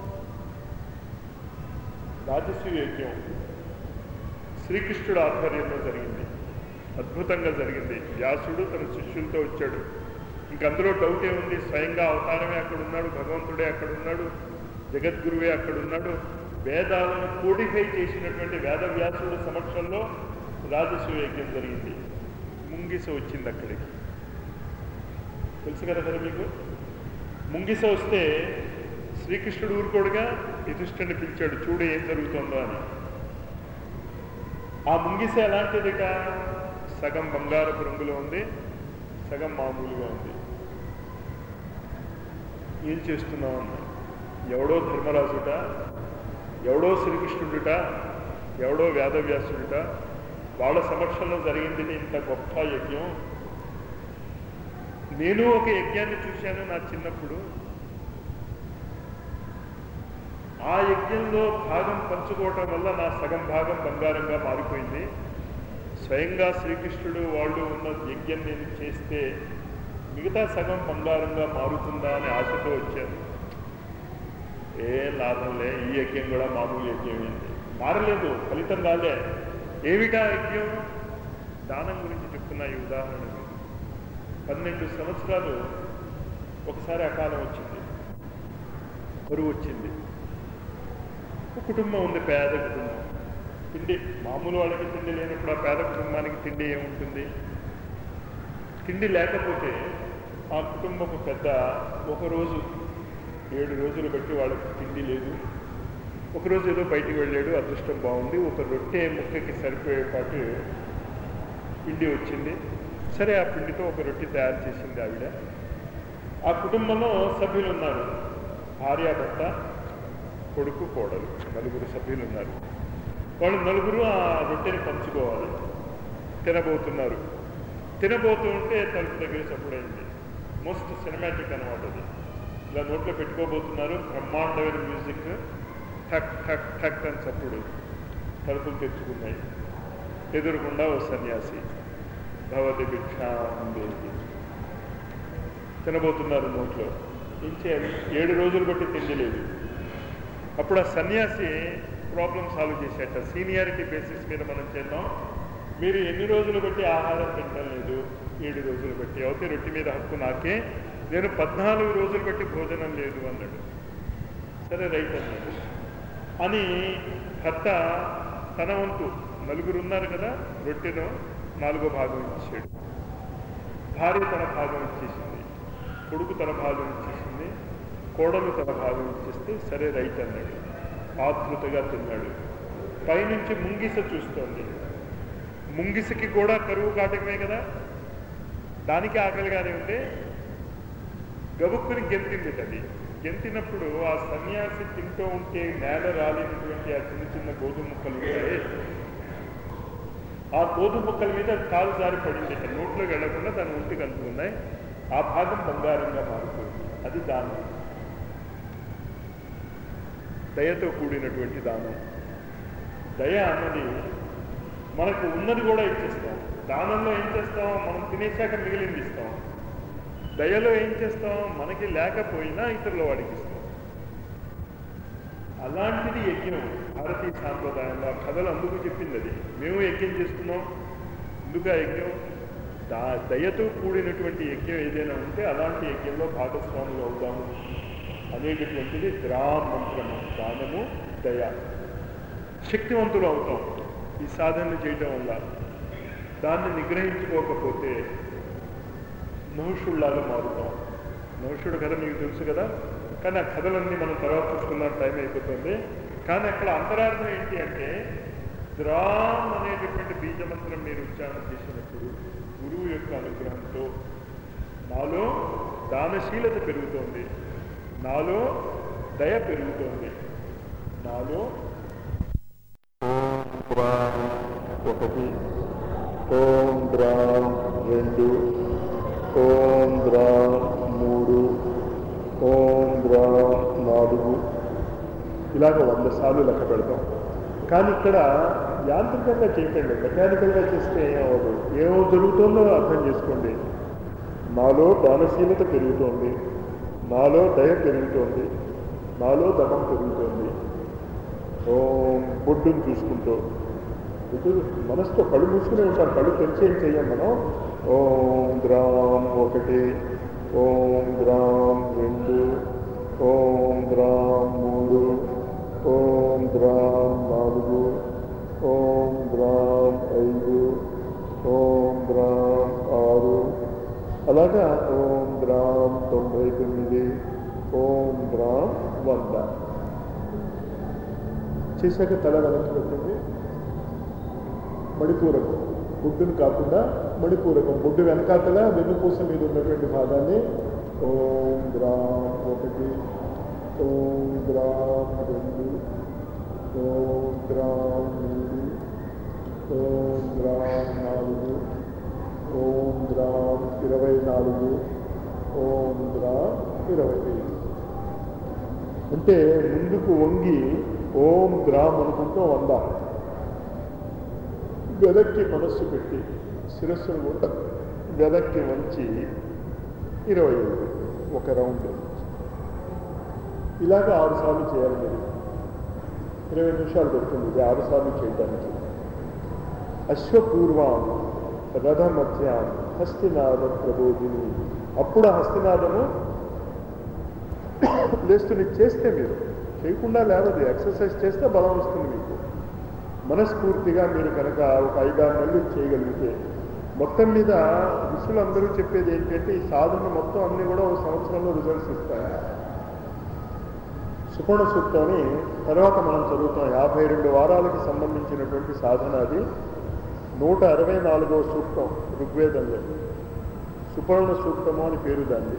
రాజసూయ యజ్ఞం శ్రీకృష్ణుడు ఆధ్వర్యంలో జరిగింది, అద్భుతంగా జరిగింది. వ్యాసుడు తన శిష్యులతో వచ్చాడు. ఇంకందరూ డౌటే ఉంది, స్వయంగా అవతారమే అక్కడ ఉన్నాడు, భగవంతుడే అక్కడ ఉన్నాడు, జగద్గురువే అక్కడ ఉన్నాడు. వేదాలను కోడిఫై చేసినటువంటి వేదవ్యాసుడు సమక్షంలో రాజసూయ యజ్ఞం జరిగింది. ముంగిస వచ్చింది అక్కడికి, తెలుసు కదా మీకు. ముంగిస వస్తే శ్రీకృష్ణుడు ఊరుకోడుగా యుధిష్ఠుడిని పిలిచాడు, చూడు ఏం జరుగుతుందో అని. ఆ ముంగిస ఎలాంటిదిట? సగం బంగారపు రంగులో ఉంది, సగం మామూలుగా ఉంది. ఏం చేస్తున్నావు అన్న. ఎవడో ధర్మరాజుట, ఎవడో శ్రీకృష్ణుడుట, ఎవడో వేదవ్యాసుడుట, వాళ్ళ సమక్షంలో జరిగింది ఇంత గొప్ప యజ్ఞం. నేను ఒక యజ్ఞాన్ని చూశాను నా చిన్నప్పుడు. ఆ యజ్ఞంలో భాగం పంచుకోవటం వల్ల నా సగం భాగం బంగారంగా మారిపోయింది. స్వయంగా శ్రీకృష్ణుడు వాళ్ళు ఉన్న యజ్ఞం నేను చేస్తే మిగతా సగం బంగారంగా మారుతుందా అనే ఆశతో వచ్చాను. ఏం లాభంలే, ఈ యజ్ఞం కూడా మామూలు యజ్ఞం ఏంటి, మారలేదు, ఫలితం రాలే. ఏమిటా యజ్ఞం? దానం గురించి చెప్తున్నా ఈ ఉదాహరణకు. 12 సంవత్సరాలు ఒకసారి అకాలం వచ్చింది, కరువు వచ్చింది. ఒక కుటుంబం ఉంది, పేద కుటుంబం. తిండి మామూలు వాళ్ళకి తిండి లేనప్పుడు ఆ పేద కుటుంబానికి తిండి ఏముంటుంది? తిండి లేకపోతే ఆ కుటుంబపు పెద్ద ఒకరోజు 7 రోజులు బట్టి వాళ్ళకి తిండి లేదు. ఒకరోజు ఏదో బయటికి వెళ్ళాడు, అదృష్టం బాగుంది, ఒక రొట్టె ముక్కకి సరిపోయేపాటు పిండి వచ్చింది. సరే, ఆ పిండితో ఒక రొట్టె తయారు చేసింది ఆవిడ. ఆ కుటుంబంలో సభ్యులు ఉన్నారు, భార్యాభర్త, కొడుకు, కోడలు, 4 సభ్యులు ఉన్నారు. వాళ్ళు 4 ఆ రొట్టెని పంచుకోవాలి. తినబోతున్నారు. తినబోతూ ఉంటే తలుపు దగ్గర చప్పుడైంది. మోస్ట్ సినిమాటిక్ అనమాట అది. ఇలా నోట్లో పెట్టుకోబోతున్నారు, బ్రహ్మాండమైన మ్యూజిక్, ఠక్ ఠక్ ఠక్ అని చప్పుడు. తలుపులు తెచ్చుకున్నాయి. ఎదురుకుండా ఓ సన్యాసి, భవతి భిక్షాం దేహి. తినబోతున్నారు నోట్లో. ఏం చేయాలి? 7 రోజులు బట్టి తిండి లేదు. అప్పుడు ఆ సన్యాసి ప్రాబ్లం సాల్వ్ చేసేట. సీనియారిటీ బేసిస్ మీద మనం చేద్దాం, మీరు ఎన్ని రోజులు బట్టి ఆహారం తింటం లేదు? 7 రోజులు బట్టి. అయితే రొట్టె మీద హక్కు నాకే, నేను 14 రోజులు బట్టి భోజనం లేదు అన్నాడు. సరే రైట్ అన్నాడు. అని భర్త తన వంతు 4 ఉన్నారు కదా, రొట్టెను 4వ భాగం ఇచ్చాడు. భార్య తన భాగం ఇచ్చేసింది, కొడుకు తన భాగం ఇచ్చేసింది, కోడలు తన భాగం ఇచ్చేస్తే సరే రైట్ అన్నాడు. ఆతృతగా తిన్నాడు. పైనుంచి ముంగిస చూస్తోంది. ముంగిసకి కూడా కరువు కాటకమే కదా, దానికి ఆకలిగానే ఉంటే గబుక్కుని గెంతింది. అది గెంతినప్పుడు ఆ సన్యాసి తింటూ ఉంటే నేల రాలినటువంటి ఆ చిన్న చిన్న గోధుమ ముక్కలు ఉంటాయి, ఆ గోధుమ ముక్కల మీద కాలు జారి పడింది, నోట్లోకి వెళ్లకుండా దాని ఒంటికి అంటున్నాయి, ఆ భాగం బంగారంగా మారుతుంది. అది దానం, దయతో కూడినటువంటి దానం. దయ అన్నది మనకు ఉన్నది కూడా ఇచ్చేస్తాం. దానంలో ఏం చేస్తాం? మనం తినేశాక మిగిలింది ఇస్తాం. దయలో ఏం చేస్తాం? మనకి లేకపోయినా ఇతరుల వాడికి ఇస్తాం. అలాంటిది యజ్ఞం. భారతీయ సాంప్రదాయంలో ఆ కథలు అందుకు చెప్పింది అది. మేము యజ్ఞం చేస్తున్నాం, ఎందుకు ఆ యజ్ఞం? దయతో కూడినటువంటి యజ్ఞం ఏదైనా ఉంటే అలాంటి యజ్ఞంలో భాగస్వాములు అవుతాము అనేటటువంటిది ద్రా మంత్రము. దానము, దయ. శక్తివంతులు అవుతాం ఈ సాధన చేయటం వల్ల. దాన్ని నిగ్రహించుకోకపోతే నహుషుల్లాగా మారుతాం. నహుషుడు కథ మీకు తెలుసు కదా, కానీ ఆ కథలన్నీ మనం తర్వాత చూసుకున్న టైం అయిపోతుంది. కానీ అక్కడ అంతరార్థం ఏంటి అంటే, ద్రామ్ అనేటటువంటి బీజమంత్రం మీరు ఉచ్చారణ చేసినప్పుడు గురువు యొక్క అనుగ్రహంతో నాలో దానశీలత పెరుగుతోంది, నాలో దయ పెరుగుతోంది, నాలో ఒకటి, ఓం ద్రాం 2, ఓం ద్రాం 3, ఓం ద్రాం 4, ఇలాగ 100 సార్లు లెక్క పెడతాం. కానీ ఇక్కడ యాంత్రికంగా చేయకండి, మెకానికల్గా చేస్తే ఏమవ్వదు. ఏమో జరుగుతుందో అర్థం చేసుకోండి. నాలో దానశీలత పెరుగుతోంది, నాలో దయ పెరుగుతోంది, నాలో దమం పెరుగుతోంది. ఓం బొడ్డును చూసుకుంటూ మనసుతో కళ్ళు మూసుకునే ఉంటాం, కళ్ళు తెరిచేం చెయ్యం మనం. ఓం ద్రాం 1, ఓం ద్రాం 2, ఓం ద్రాం 3, ఓం ద్రాం 4, ఓం ద్రాం 5, ఓం ద్రాం 6, అలాగా ఓం ద్రాం 99, ఓం ద్రాం 100 చేశాక తల వెనక్కి పెట్టండి. మణిపూరకం, బొడ్డును కాకుండా మణిపూరకం, బొడ్డు వెనకాతల వెన్నుపూస మీద ఉన్నటువంటి భాగాన్ని ఓం ద్రాం 1, ఓం ద్రాం 2, ఓం ద్రాం 3, ఓం ద్రాం 4, ఓం ద్రాం 24, ఓం ద్రాం 25. అంటే ముందుకు వంగి ఓం ద్రాం అనుకుంటూ 100, వెనక్కి మనస్సు పెట్టి శిరస్సును కూడా వెనక్కి వంచి 25, ఒక రౌండ్. ఇలాగ 6 సార్లు చేయాలి మీరు. 20 నిమిషాలు పడుతుంది ఇది 6 సార్లు చేయడానికి. అశ్వపూర్వం రథ మధ్యాం హస్తినాద ప్రబోధిని. అప్పుడు ఆ హస్తినాదము లేస్తుంది. చేస్తే మీరు చేయకుండా లేవదు, ఎక్సర్సైజ్ చేస్తే బలం వస్తుంది మీకు. మనస్ఫూర్తిగా మీరు కనుక ఒక 5-6 నెలలు చేయగలిగితే, మొత్తం మీద ఋషులు అందరూ చెప్పేది ఏంటంటే ఈ సాధన మొత్తం అన్నీ కూడా ఒక సంవత్సరంలో రిజల్ట్స్ ఇస్తాయి. సుపర్ణ సూక్తాన్ని తర్వాత మనం చదువుతాం. 52 వారాలకి సంబంధించినటువంటి సాధన అది. 164వ సూక్తం ఋగ్వేదంలో సుపర్ణ సూక్తము అని పేరు దాన్ని.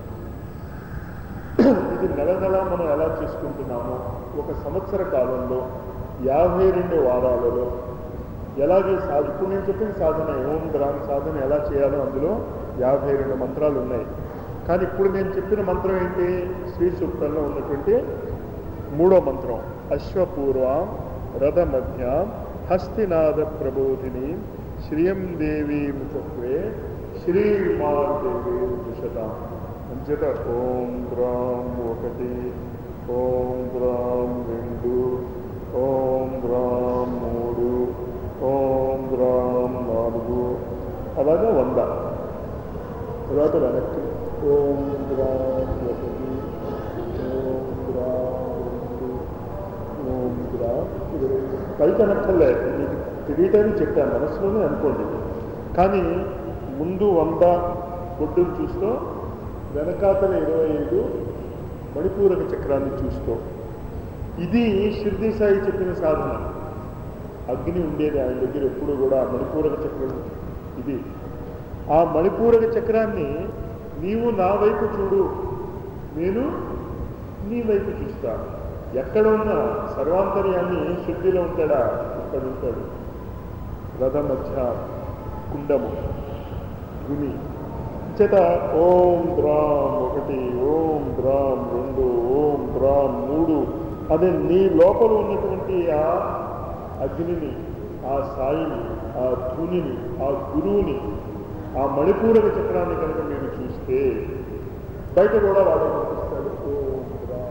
ఇది నెల నెల మనం ఎలా చేసుకుంటున్నామో, ఒక సంవత్సర కాలంలో 52 వారాలలో ఎలాగే ఇప్పుడు నేను చెప్పిన సాధన ఓం ద్రాం సాధన ఎలా చేయాలో అందులో 52 మంత్రాలు ఉన్నాయి. కానీ ఇప్పుడు నేను చెప్పిన మంత్రం ఏంటి? శ్రీ సూక్తంలో ఉన్నటువంటి 3వ మంత్రం. అశ్వపూర్వం రథ మధ్యాం హస్తినాద ప్రబోధిని శ్రియం దేవీ ముఖత్వే శ్రీమాదేవి దుషత. అంచేత ఓం ద్రాం 1, ఓం ద్రాం 2, ఓం ద్రాం 3, ఓం ద్రాం 4, అలాగే 100. తర్వాత వెనక్కి ఓం ద్రాం 1, ఓం ద్రాం 2, ఓం ద్రాం 20. పైకి అనక్కర్లే, మీకు తెలియటానికి చెప్పాను, మనసులోనే అనుకోండి. కానీ ముందు 100 బొడ్డును చూస్తూ, వెనకాతల 25 మణిపూరక చక్రాన్ని చూస్తూ. ఇది షిర్డీ సాయి చెప్పిన సాధన. అగ్ని ఉండేది ఆయన దగ్గర ఎప్పుడు కూడా, మణిపూరక చక్రం ఇది. ఆ మణిపూరక చక్రాన్ని నీవు నా వైపు చూడు, నేను నీ వైపు చూస్తా. ఎక్కడ ఉన్నా సర్వాంతర్యాన్ని శుద్ధిలో ఉంటాడా? ఇక్కడ ఉంటాడు. రథ మధ్య కుండము భూమి చేత ఓం ద్రాం 1, ఓం ద్రాం 2, ఓం ద్రాం 3 అదే నీ లోపల ఉన్నటువంటి ఆ అగ్నిని, ఆ సాయిని, ఆ ధునిని, ఆ గురువుని, ఆ మణిపూరక చక్రాన్ని కనుక మీరు చూస్తే బయట కూడా వాడే కనిపిస్తాడు. ఓం ద్రాం.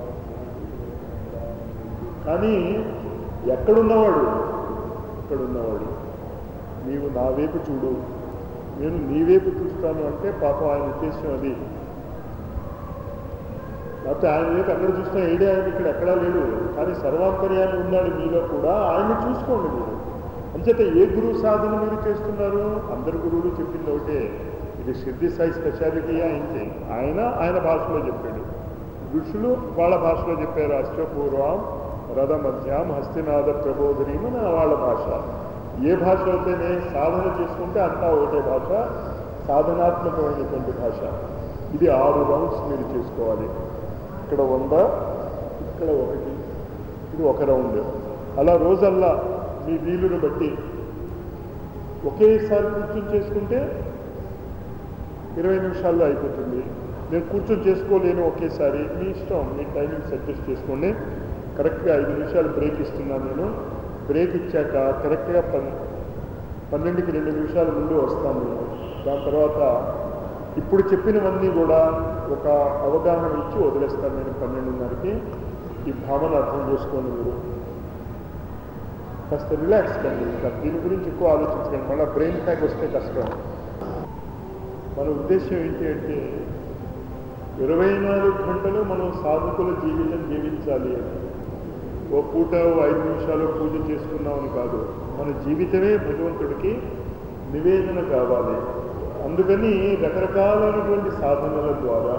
కానీ ఎక్కడున్నవాడు? ఇక్కడున్నవాడు. నీవు నా వైపు చూడు, నేను నీ వైపు చూస్తాను అంటే పాపం ఆయన ఉద్దేశం అది. లేకపోతే ఆయన వైపు ఎక్కడ చూసినా ఏడే, ఆయన ఇక్కడ ఎక్కడా లేడు. కానీ సర్వాంతర్యాన్ని ఉన్నాడు మీలో కూడా. ఆయన్ని చూసుకోండి మీరు. అంచేత ఏ గురువు సాధన మీరు చేస్తున్నారు? అందరు గురువులు చెప్పింది ఒకటే, ఇది సిద్ధి సాయి స్పెషాలిటీ అయింది. ఆయన భాషలో చెప్పాడు, ఋషులు వాళ్ళ భాషలో చెప్పారు. అశ్వపూర్వం రథ మధ్యం హస్తినాథ ప్రబోధిని మన వాళ్ళ భాష. ఏ భాష అయితేనే సాధన చేసుకుంటే అంతా ఒకటే భాష, సాధనాత్మకమైనటువంటి భాష. ఇది 6 రౌండ్స్ మీరు చేసుకోవాలి. ఇక్కడ 100, ఇక్కడ 1, ఇది 1 రౌండ్. అలా రోజల్లా మీ వీలును బట్టి ఒకేసారి కూర్చొని చేసుకుంటే 20 నిమిషాల్లో అయిపోతుంది. నేను కూర్చొని చేసుకోలేను ఒకేసారి, మీ ఇష్టం, మీ టైమింగ్స్ అడ్జస్ట్ చేసుకోండి. కరెక్ట్గా 5 నిమిషాలు బ్రేక్ ఇస్తున్నాను నేను. బ్రేక్ ఇచ్చాక కరెక్ట్గా 12కి 2 నిమిషాల ముందు వస్తాను నేను. దాని తర్వాత ఇప్పుడు చెప్పినవన్నీ కూడా ఒక అవగాహన ఇచ్చి వదిలేస్తాను నేను 12:30కి. ఈ భావన అర్థం చేసుకోండి మీరు. కాస్త రిలాక్స్ కండి, ఇంకా దీని గురించి ఎక్కువ ఆలోచించకండి. మళ్ళీ బ్రెయిన్ ప్యాక్ వస్తే కష్టం. మన ఉద్దేశం ఏంటి అంటే 24 గంటలు మనం సాధకుల జీవితం జీవించాలి అని. ఓ పూట 5 నిమిషాలు పూజ చేసుకున్నామని కాదు, మన జీవితమే భగవంతుడికి నివేదన కావాలి. అందుకని రకరకాలైనటువంటి సాధనల ద్వారా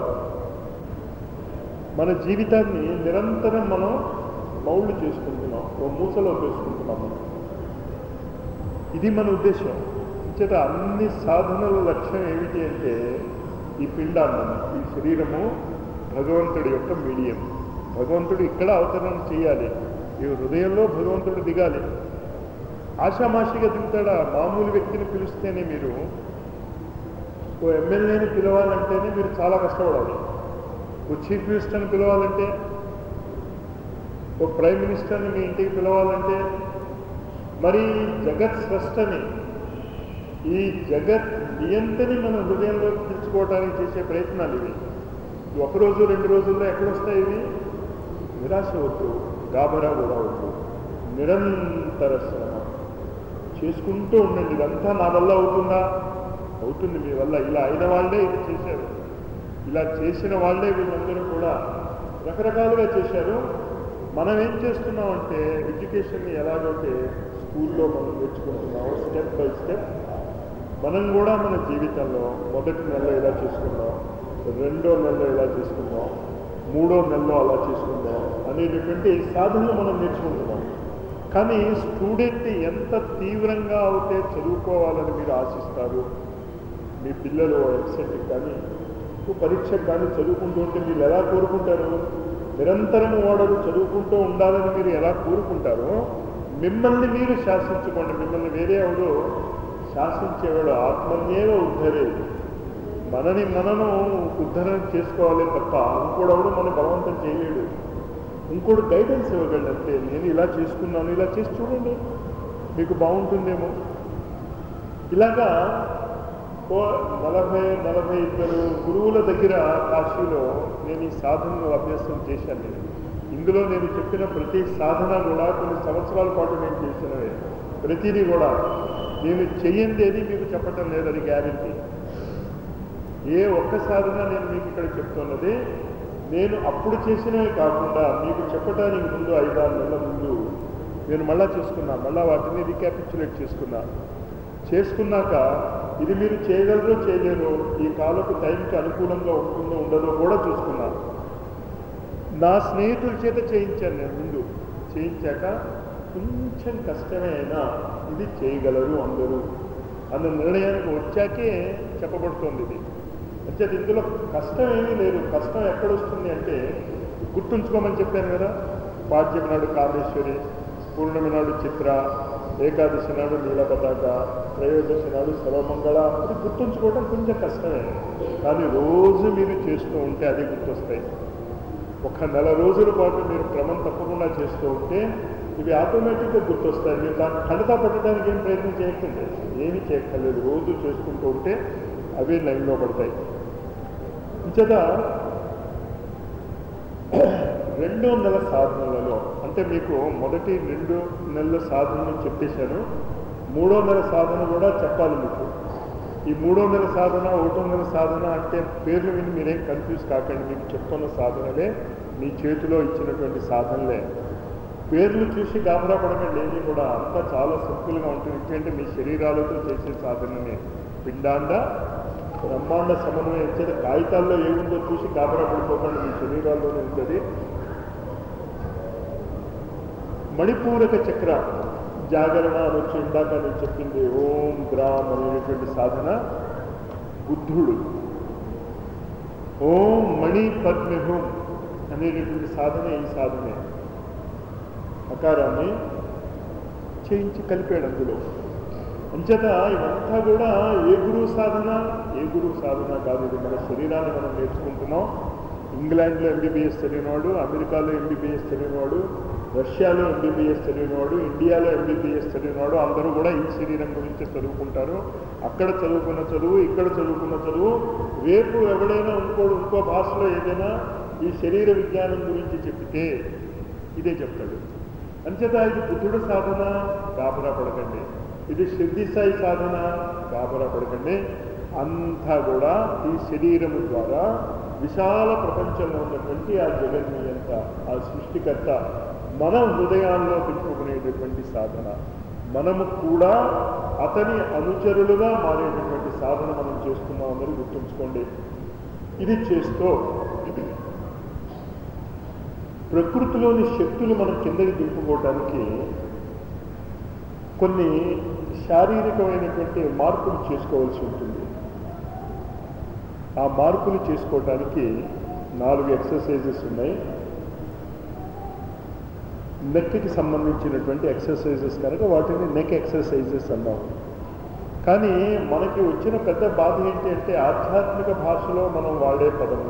మన జీవితాన్ని నిరంతరం మనం మౌళ్ళు చేసుకుంటున్నాం, ఓ మూసలో చేసుకుంటున్నాం మనం. ఇది మన ఉద్దేశం. చేత అన్ని సాధనల లక్ష్యం ఏమిటి అంటే ఈ పిండాన్నం, ఈ శరీరము భగవంతుడి యొక్క మీడియం. భగవంతుడు ఇక్కడ అవతరణ చేయాలి, ఈ హృదయంలో భగవంతుడు దిగాలి. ఆషామాషిగా దిగుతాడా? మామూలు వ్యక్తిని పిలిస్తేనే, మీరు ఓ ఎమ్మెల్యేని పిలవాలంటేనే మీరు చాలా కష్టపడాలి. ఓ చీఫ్ మినిస్టర్ని పిలవాలంటే, ఓ ప్రైమ్ మినిస్టర్ని మీ ఇంటికి పిలవాలంటే, మరి జగత్ స్రష్టని, ఈ జగత్ నియంతని మన హృదయంలో పిలుచుకోవడానికి చేసే ప్రయత్నాలు ఇవి. 1 రోజు 2 రోజుల్లో ఎక్కడొస్తాయి ఇవి? నిరాశ వద్దు, గాబరా కూడా వద్దు, నిరంతర శ్రమ చేసుకుంటూ ఉండండి. ఇదంతా నా వల్ల అవుతుందా? అవుతుంది మీ వల్ల. ఇలా అయిన వాళ్ళే ఇది చేశారు, ఇలా చేసిన వాళ్ళే వీళ్ళందరూ కూడా రకరకాలుగా చేశారు. మనం ఏం చేస్తున్నామంటే ఎడ్యుకేషన్ని ఎలాగంటే స్కూల్లో మనం నేర్చుకుంటున్నాము స్టెప్ బై స్టెప్. మనం కూడా మన జీవితంలో మొదటి నెలలో ఇలా చేసుకుందాం, 2వ నెలలో ఇలా చేసుకుందాం, 3వ నెలలో అలా చేసుకుందాం అనేటటువంటి సాధనలు మనం నేర్చుకుంటున్నాం. కానీ స్టూడెంట్ ఎంత తీవ్రంగా అవుతే చదువుకోవాలని మీరు ఆశిస్తారు? మీ పిల్లలు ఎంసెట్కి కానీ పరీక్షకు కానీ చదువుకుంటూ ఉంటే మీరు ఎలా కోరుకుంటారు? నిరంతరం వాడరు చదువుకుంటూ ఉండాలని మీరు ఎలా కోరుకుంటారో మిమ్మల్ని మీరు శాసించుకోండి. మిమ్మల్ని వేరే ఎవడో శాసించేవాడు. ఆత్మన్యేవ ఉద్ధరేది. మనని మనను ఉద్ధరణ చేసుకోవాలి తప్ప ఇంకోడెవడు మన బలవంతం చేయలేడు. ఇంకోటి గైడెన్స్ ఇవ్వగలడు అంతే. నేను ఇలా చేసుకున్నాను, ఇలా చేసి చూడండి, మీకు బాగుంటుందేమో. ఇలాగా 40-42 గురువుల దగ్గర కాశీలో నేను ఈ సాధనను అభ్యాసం చేశాను. ఇందులో నేను చెప్పిన ప్రతి సాధన కూడా కొన్ని సంవత్సరాల పాటు నేను చేసినవే. ప్రతిదీ కూడా నేను చెయ్యందేది మీకు చెప్పటం లేదు, అది గ్యారెంటీ. ఏ ఒక్క సాధన నేను మీకు ఇక్కడ చెప్తున్నది నేను అప్పుడు చేసినవి కాకుండా మీకు చెప్పడానికి ముందు 5-6 నెలల ముందు నేను మళ్ళా చేసుకున్నా. మళ్ళా వాటిని రీక్యాపిచులేట్ చేసుకున్నాక ఇది మీరు చేయగలరో చేయలేరో, ఈ కాలపు టైంకి అనుకూలంగా ఉంటుందో ఉండదో కూడా చూసుకున్నాను. నా స్నేహితుల చేత చేయించాను నేను. ముందు చేయించాక కొంచెం కష్టమే అయినా ఇది చేయగలరు అందరూ అన్న నిర్ణయానికి వచ్చాకే చెప్పబడుతోంది ఇది. అంటే ఇందులో కష్టం ఏమీ లేదు. కష్టం ఎక్కడొస్తుంది అంటే గుర్తుంచుకోమని చెప్పాను కదా. పాడ్యమి నాడు కామేశ్వరి, పూర్ణమి నాడు చిత్ర, ఏకాదశి నాడు నీలపతాక, త్రయోదశి నాడు సర్వమంగళ. అది గుర్తుంచుకోవడం కొంచెం కష్టమే, కానీ రోజు మీరు చేస్తూ ఉంటే అది గుర్తొస్తాయి. ఒక నెల రోజుల పాటు మీరు క్రమం తప్పకుండా చేస్తూ ఉంటే ఇవి ఆటోమేటిక్గా గుర్తొస్తాయి. మీరు దాన్ని ఖండితా పట్టడానికి ఏం ప్రయత్నం చేయకండి, ఏమీ చేయక్కర్లేదు. రోజు చేసుకుంటూ ఉంటే అవి లైన్లో పడతాయి. ఇంచేత 2 నెలల సాధనలలో, అంటే మీకు మొదటి 2 నెలల సాధనను చెప్పేశాను, 3వ నెల సాధన కూడా చెప్పాలి మీకు. ఈ 3వ నెల సాధన, 1వ నెల సాధన అంటే పేర్లు విని మీరేం కన్ఫ్యూజ్ కాకండి. మీకు చెప్తున్న సాధనలే, మీ చేతిలో ఇచ్చినటువంటి సాధనలే. పేర్లు చూసి గాబరా పడకండి, ఏమీ కూడా అంతా చాలా సింపుల్గా ఉంటుంది. ఎందుకంటే మీ శరీరాలతో చేసే సాధననే పిండాండ బ్రహ్మాండ సమన్వయం ఇచ్చేది. కాగితాల్లో ఏముందో చూసి గాబరా పడిపోకండి, మీ శరీరాల్లోనే ఉంటుంది. మణిపూరక చక్ర జాగరణ అనొచ్చు. ఇందాక నేను చెప్పింది ఓం గ్రామ్ అనేటువంటి సాధన బుద్ధుడు, ఓం మణి పద్మహుం అనేటువంటి సాధన ఈ సాధనే. అకారాన్ని చేయించి కలిపాడు అందులో. అంచేత ఇవంతా కూడా ఏ గురువు సాధన కాదు. ఇది మన శరీరాన్ని మనం నేర్చుకుంటున్నాం. ఇంగ్లాండ్లో ఎంబీబీఎస్ చదివినవాడు, అమెరికాలో ఎంబీబీఎస్ చదివినవాడు, రష్యాలో ఎంబీబీఎస్ చదివినవాడు, ఇండియాలో ఎంబీబీఎస్ చదివినవాడు అందరూ కూడా ఈ శరీరం గురించి చదువుకుంటారు. అక్కడ చదువుకున్న చదువు, ఇక్కడ చదువుకున్న చదువు, రేపు ఎవడైనా ఇంకో భాషలో ఏదైనా ఈ శరీర విజ్ఞానం గురించి చెప్తే ఇదే చెప్తాడు. అంచేత ఇది బుద్ధుడు సాధన, గాబరా పడకండి. ఇది షిర్డీ సాయి సాధన, గాబరా పడకండి. అంతా కూడా ఈ శరీరము ద్వారా విశాల ప్రపంచంలో ఉన్నటువంటి ఆ జగన్నియంత, ఆ సృష్టికర్త మన హృదయాల్లో పెట్టుకునేటటువంటి సాధన. మనము కూడా అతని అనుచరులుగా మారేటటువంటి సాధన మనం చేస్తున్నాం అన్నది గుర్తుంచుకోండి. ఇది చేస్తూ ప్రకృతిలోని శక్తులు మనం కిందకి దింపుకోవడానికి కొన్ని శారీరకమైనటువంటి మార్పులు చేసుకోవాల్సి ఉంటుంది. ఆ మార్పులు చేసుకోవటానికి 4 ఎక్సర్సైజెస్ ఉన్నాయి. నెక్కి సంబంధించినటువంటి ఎక్సర్సైజెస్ కనుక వాటిని నెక్ ఎక్సర్సైజెస్ అన్నాం. కానీ మనకి వచ్చిన పెద్ద బాధ ఏంటి అంటే ఆధ్యాత్మిక భాషలో మనం వాడే పదము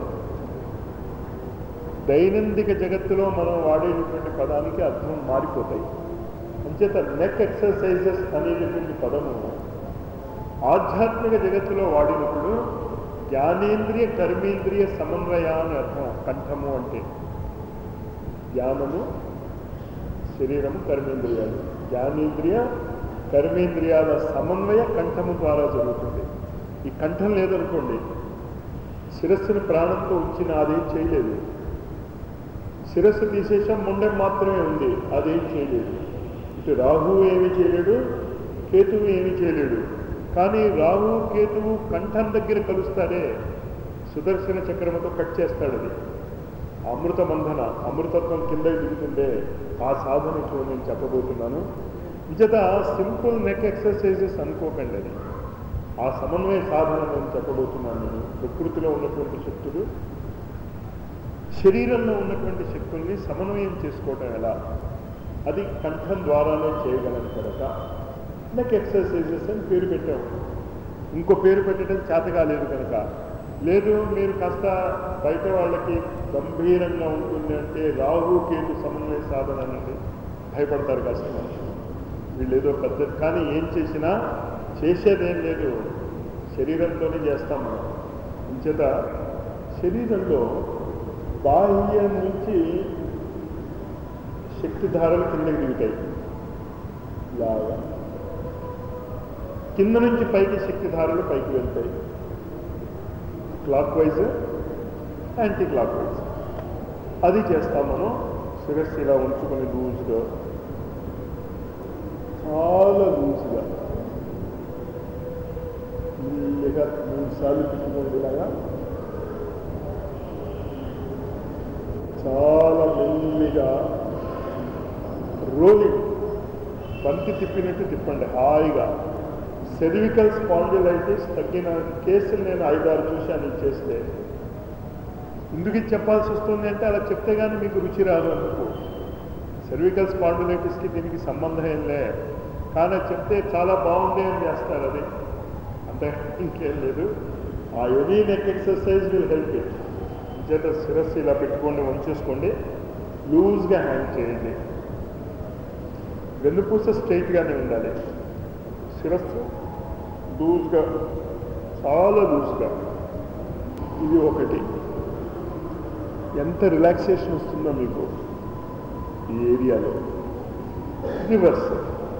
దైనందిక జగత్తులో మనం వాడేటటువంటి పదానికి అర్థం మారిపోతాయి. అంచేత నెక్ ఎక్సర్సైజెస్ అనేటటువంటి పదము ఆధ్యాత్మిక జగత్తులో వాడినప్పుడు జ్ఞానేంద్రియ కర్మేంద్రియ సమన్వయ అని అర్థం. కంఠము అంటే జ్ఞానము, శరీరము, కర్మేంద్రియాలు. జ్ఞానేంద్రియ కర్మేంద్రియాల సమన్వయ కంఠము ద్వారా జరుగుతుంది. ఈ కంఠం లేదనుకోండి, శిరస్సును ప్రాణంతో ఉంచిన అదేం చేయలేదు. శిరస్సు తీసేసాం, మొండెం మాత్రమే ఉంది, అదేం చేయలేదు. ఇటు రాహువు ఏమీ చేయలేడు, కేతువు ఏమీ చేయలేడు. కానీ రాహువు కేతువు కంఠం దగ్గర కలుస్తాడే, సుదర్శన చక్రముతో కట్ చేస్తాడు. అది అమృత బంధన, అమృతత్వం కిందకి దిగుతుండే ఆ సాధన ఇప్పుడు నేను చెప్పబోతున్నాను. నిజత సింపుల్ నెక్ ఎక్సర్సైజెస్ అనుకోకండి, అది ఆ సమన్వయ సాధన నేను చెప్పబోతున్నాను. నేను ప్రకృతిలో ఉన్నటువంటి శక్తులు, శరీరంలో ఉన్నటువంటి శక్తుల్ని సమన్వయం చేసుకోవటం ఎలా, అది కంఠం ద్వారానే చేయగలను కనుక నెక్ ఎక్సర్సైజెస్ అని పేరు పెట్టాము. ఇంకో పేరు పెట్టడం చేత కాలేదు కనుక. లేదు మీరు కాస్త బయట వాళ్ళకి గంభీరంగా ఉంటుంది అంటే రాహు కేతు సమన్వయ సాధన అనేది భయపడతారు కాస్త మనుషులు. వీళ్ళు ఏదో పద్ధతి, కానీ ఏం చేసినా చేసేదేం లేదు, శరీరంతోనే చేస్తాం మనం. ఇంచేత శరీరంలో బాహ్యం నుంచి శక్తిధారలు కిందకి దిగుతాయి, లాగా కింద నుంచి పైకి శక్తిధారలు పైకి వెళ్తాయి. Clockwise, anti clockwise. అది చేస్తాం మనం. శిరస్సు ఇలా ఉంచుకొని లూజ్గా, చాలా లూజ్గా, మెల్లిగా 3 సార్లు తిప్పుకోండి. ఇలాగా చాలా మెల్లిగా రోలింగ్, బంతి తిప్పినట్టు తిప్పండి హాయిగా. సెర్వికల్ స్పాండిలైటిస్ తగ్గిన కేసులు నేను 5-6 చూశాను. చేస్తే ఎందుకు ఇది చెప్పాల్సి వస్తుంది అంటే అలా చెప్తే కానీ మీకు రుచి రాదు అందుకు. సెర్వికల్ స్పాండిలైటిస్కి దీనికి సంబంధం ఏం లే, కానీ అది చెప్తే చాలా బాగుంది అని చేస్తారు, అది అంతే, ఇంకేం లేదు. ఆ heavy neck exercise will help it. చేత శిరస్సు ఇలా పెట్టుకోండి, వంచేసుకోండి, లూజ్గా హ్యాంగ్ చేయండి. వెన్నుపూస స్ట్రైట్గానే ఉండాలి, శిరస్సు లూజ్గా, చాలా లూజ్గా. ఇది ఒకటి. ఎంత రిలాక్సేషన్ వస్తుందో మీకు ఈ ఏరియాలో. రివర్స్,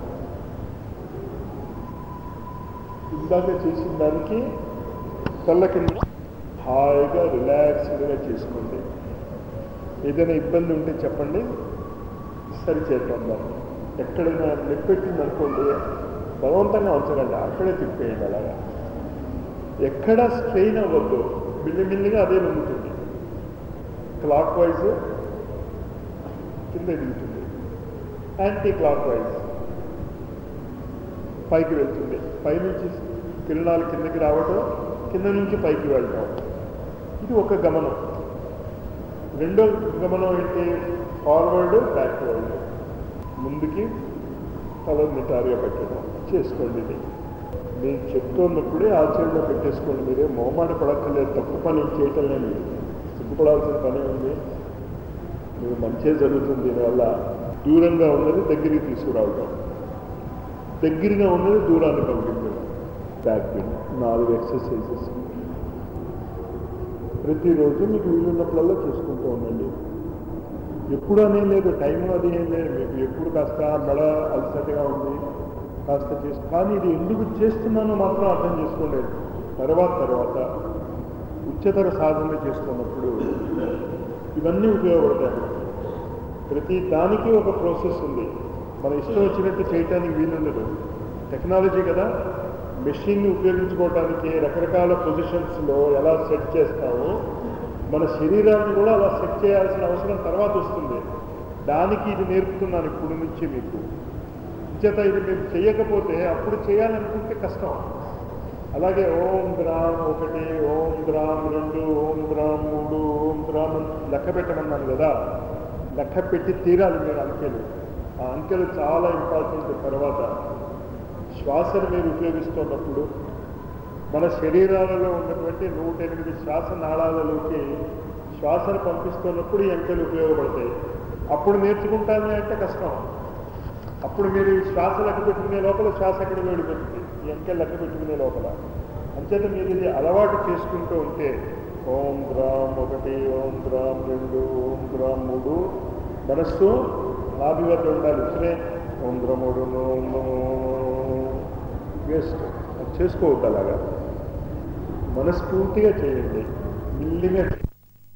ఇందాక చేసిన దానికి కళ్ళ కింద హాయిగా రిలాక్స్డ్గా చేసుకోండి. ఏదైనా ఇబ్బంది ఉంటే చెప్పండి, సరి చేద్దాం. దాన్ని ఎక్కడైనా నెప్పెట్టింది అనుకోండి, బలవంతంగా ఉంచకండి, అక్కడే తిప్పేయండి. అలాగా ఎక్కడా స్ట్రెయిన్ అవ్వద్దు, మిల్లిమిల్లిగా అదే లొంగుతుంది. క్లాక్ వైజ్ కింద దిగుతుంది, యాంటీ క్లాక్ వైజ్ పైకి వెళ్తుంది. పైనుంచి కిరణాలు కిందకి రావటం, కింద నుంచి పైకి వెళ్ళటం. ఇది ఒక గమనం. రెండో గమనం ఏంటి? Forward, backward. ముందుకి తల నిటారుగా పెట్టడం చేసుకోండి. ఇది నేను చెప్తున్నప్పుడే ఆచరణలో పెట్టేసుకోండి. మీరే మొహమాట పడక్కర్లేదు, తప్పు పని చేయటం లేదు, సిగ్గుపడాల్సిన పని ఉంది. మీరు మంచిగా జరుగుతుంది. దీనివల్ల దూరంగా ఉన్నది దగ్గరికి తీసుకురావడం, దగ్గరగా ఉన్నది దూరాన్ని పంపించడం. బ్యాక్ పెయిన్ 4 ఎక్సర్సైజెస్ ప్రతిరోజు మీకు వీలున్నప్పుడల్లా చేసుకుంటూ ఉండండి. ఎప్పుడు అనేది లేదు, టైం అది ఏం లేదు మీకు. ఎప్పుడు కాస్త మెడ అలసటగా ఉంది కాస్త చేసి, కానీ ఇది ఎందుకు చేస్తున్నానో మాత్రం అర్థం చేసుకోలేదు. తర్వాత ఉच्चతర సాధన చేస్తున్నప్పుడు ఇవన్నీ ఉపయోగపడతాయి. ప్రతి దానికి ఒక ప్రాసెస్ ఉంది. మన ఇష్టం వచ్చినట్టు చేయటానికి వీలుండదు. టెక్నాలజీ కదా, మెషిన్ని ఉపయోగించుకోవడానికి రకరకాల పొజిషన్స్లో ఎలా సెట్ చేస్తామో మన శరీరాన్ని కూడా అలా సెట్ చేయాల్సిన అవసరం తర్వాత వస్తుంది. దానికి ఇది నేర్పుతున్నాను ఇప్పుడు నుంచి మీకు. చేత ఇది మీరు చేయకపోతే అప్పుడు చేయాలనుకుంటే కష్టం. అలాగే ఓం గ్రామ్ 1, ఓం గ్రామ్ 2, ఓం గ్రామ్ 3, ఓం గ్రామ్ లెక్క పెట్టమన్నాను కదా, లెక్క పెట్టి తీరాలి మీరు అంకెలు. ఆ అంకెలు చాలా ఇంపార్టెంట్. తర్వాత శ్వాసను మీరు ఉపయోగిస్తున్నప్పుడు మన శరీరాలలో ఉన్నటువంటి 108 శ్వాస నాళాలలోకి శ్వాసను పంపిస్తున్నప్పుడు ఈ అంకెలు ఉపయోగపడతాయి. అప్పుడు నేర్చుకుంటాను అంటే కష్టం. అప్పుడు మీరు ఈ శ్వాస లెక్క పెట్టుకునే లోపల శ్వాస ఎక్కడ వెళ్ళిపోతుంది, ఈ అంకెలు లెక్క పెట్టుకునే లోపల. అంచేత మీరు ఇది అలవాటు చేసుకుంటూ ఉంటే ఓం గ్రామ్ 1, ఓం గ్రామ్ 2, ఓం గ్రామ్ 3 మనస్సు నాభి వద్ద ఉండాలి. సరే ఓం గ్రామ్ 3 వేస్ట్ అది చేసుకోవద్దు. అలాగా మనస్ఫూర్తిగా చేయండి, మెల్లిగా.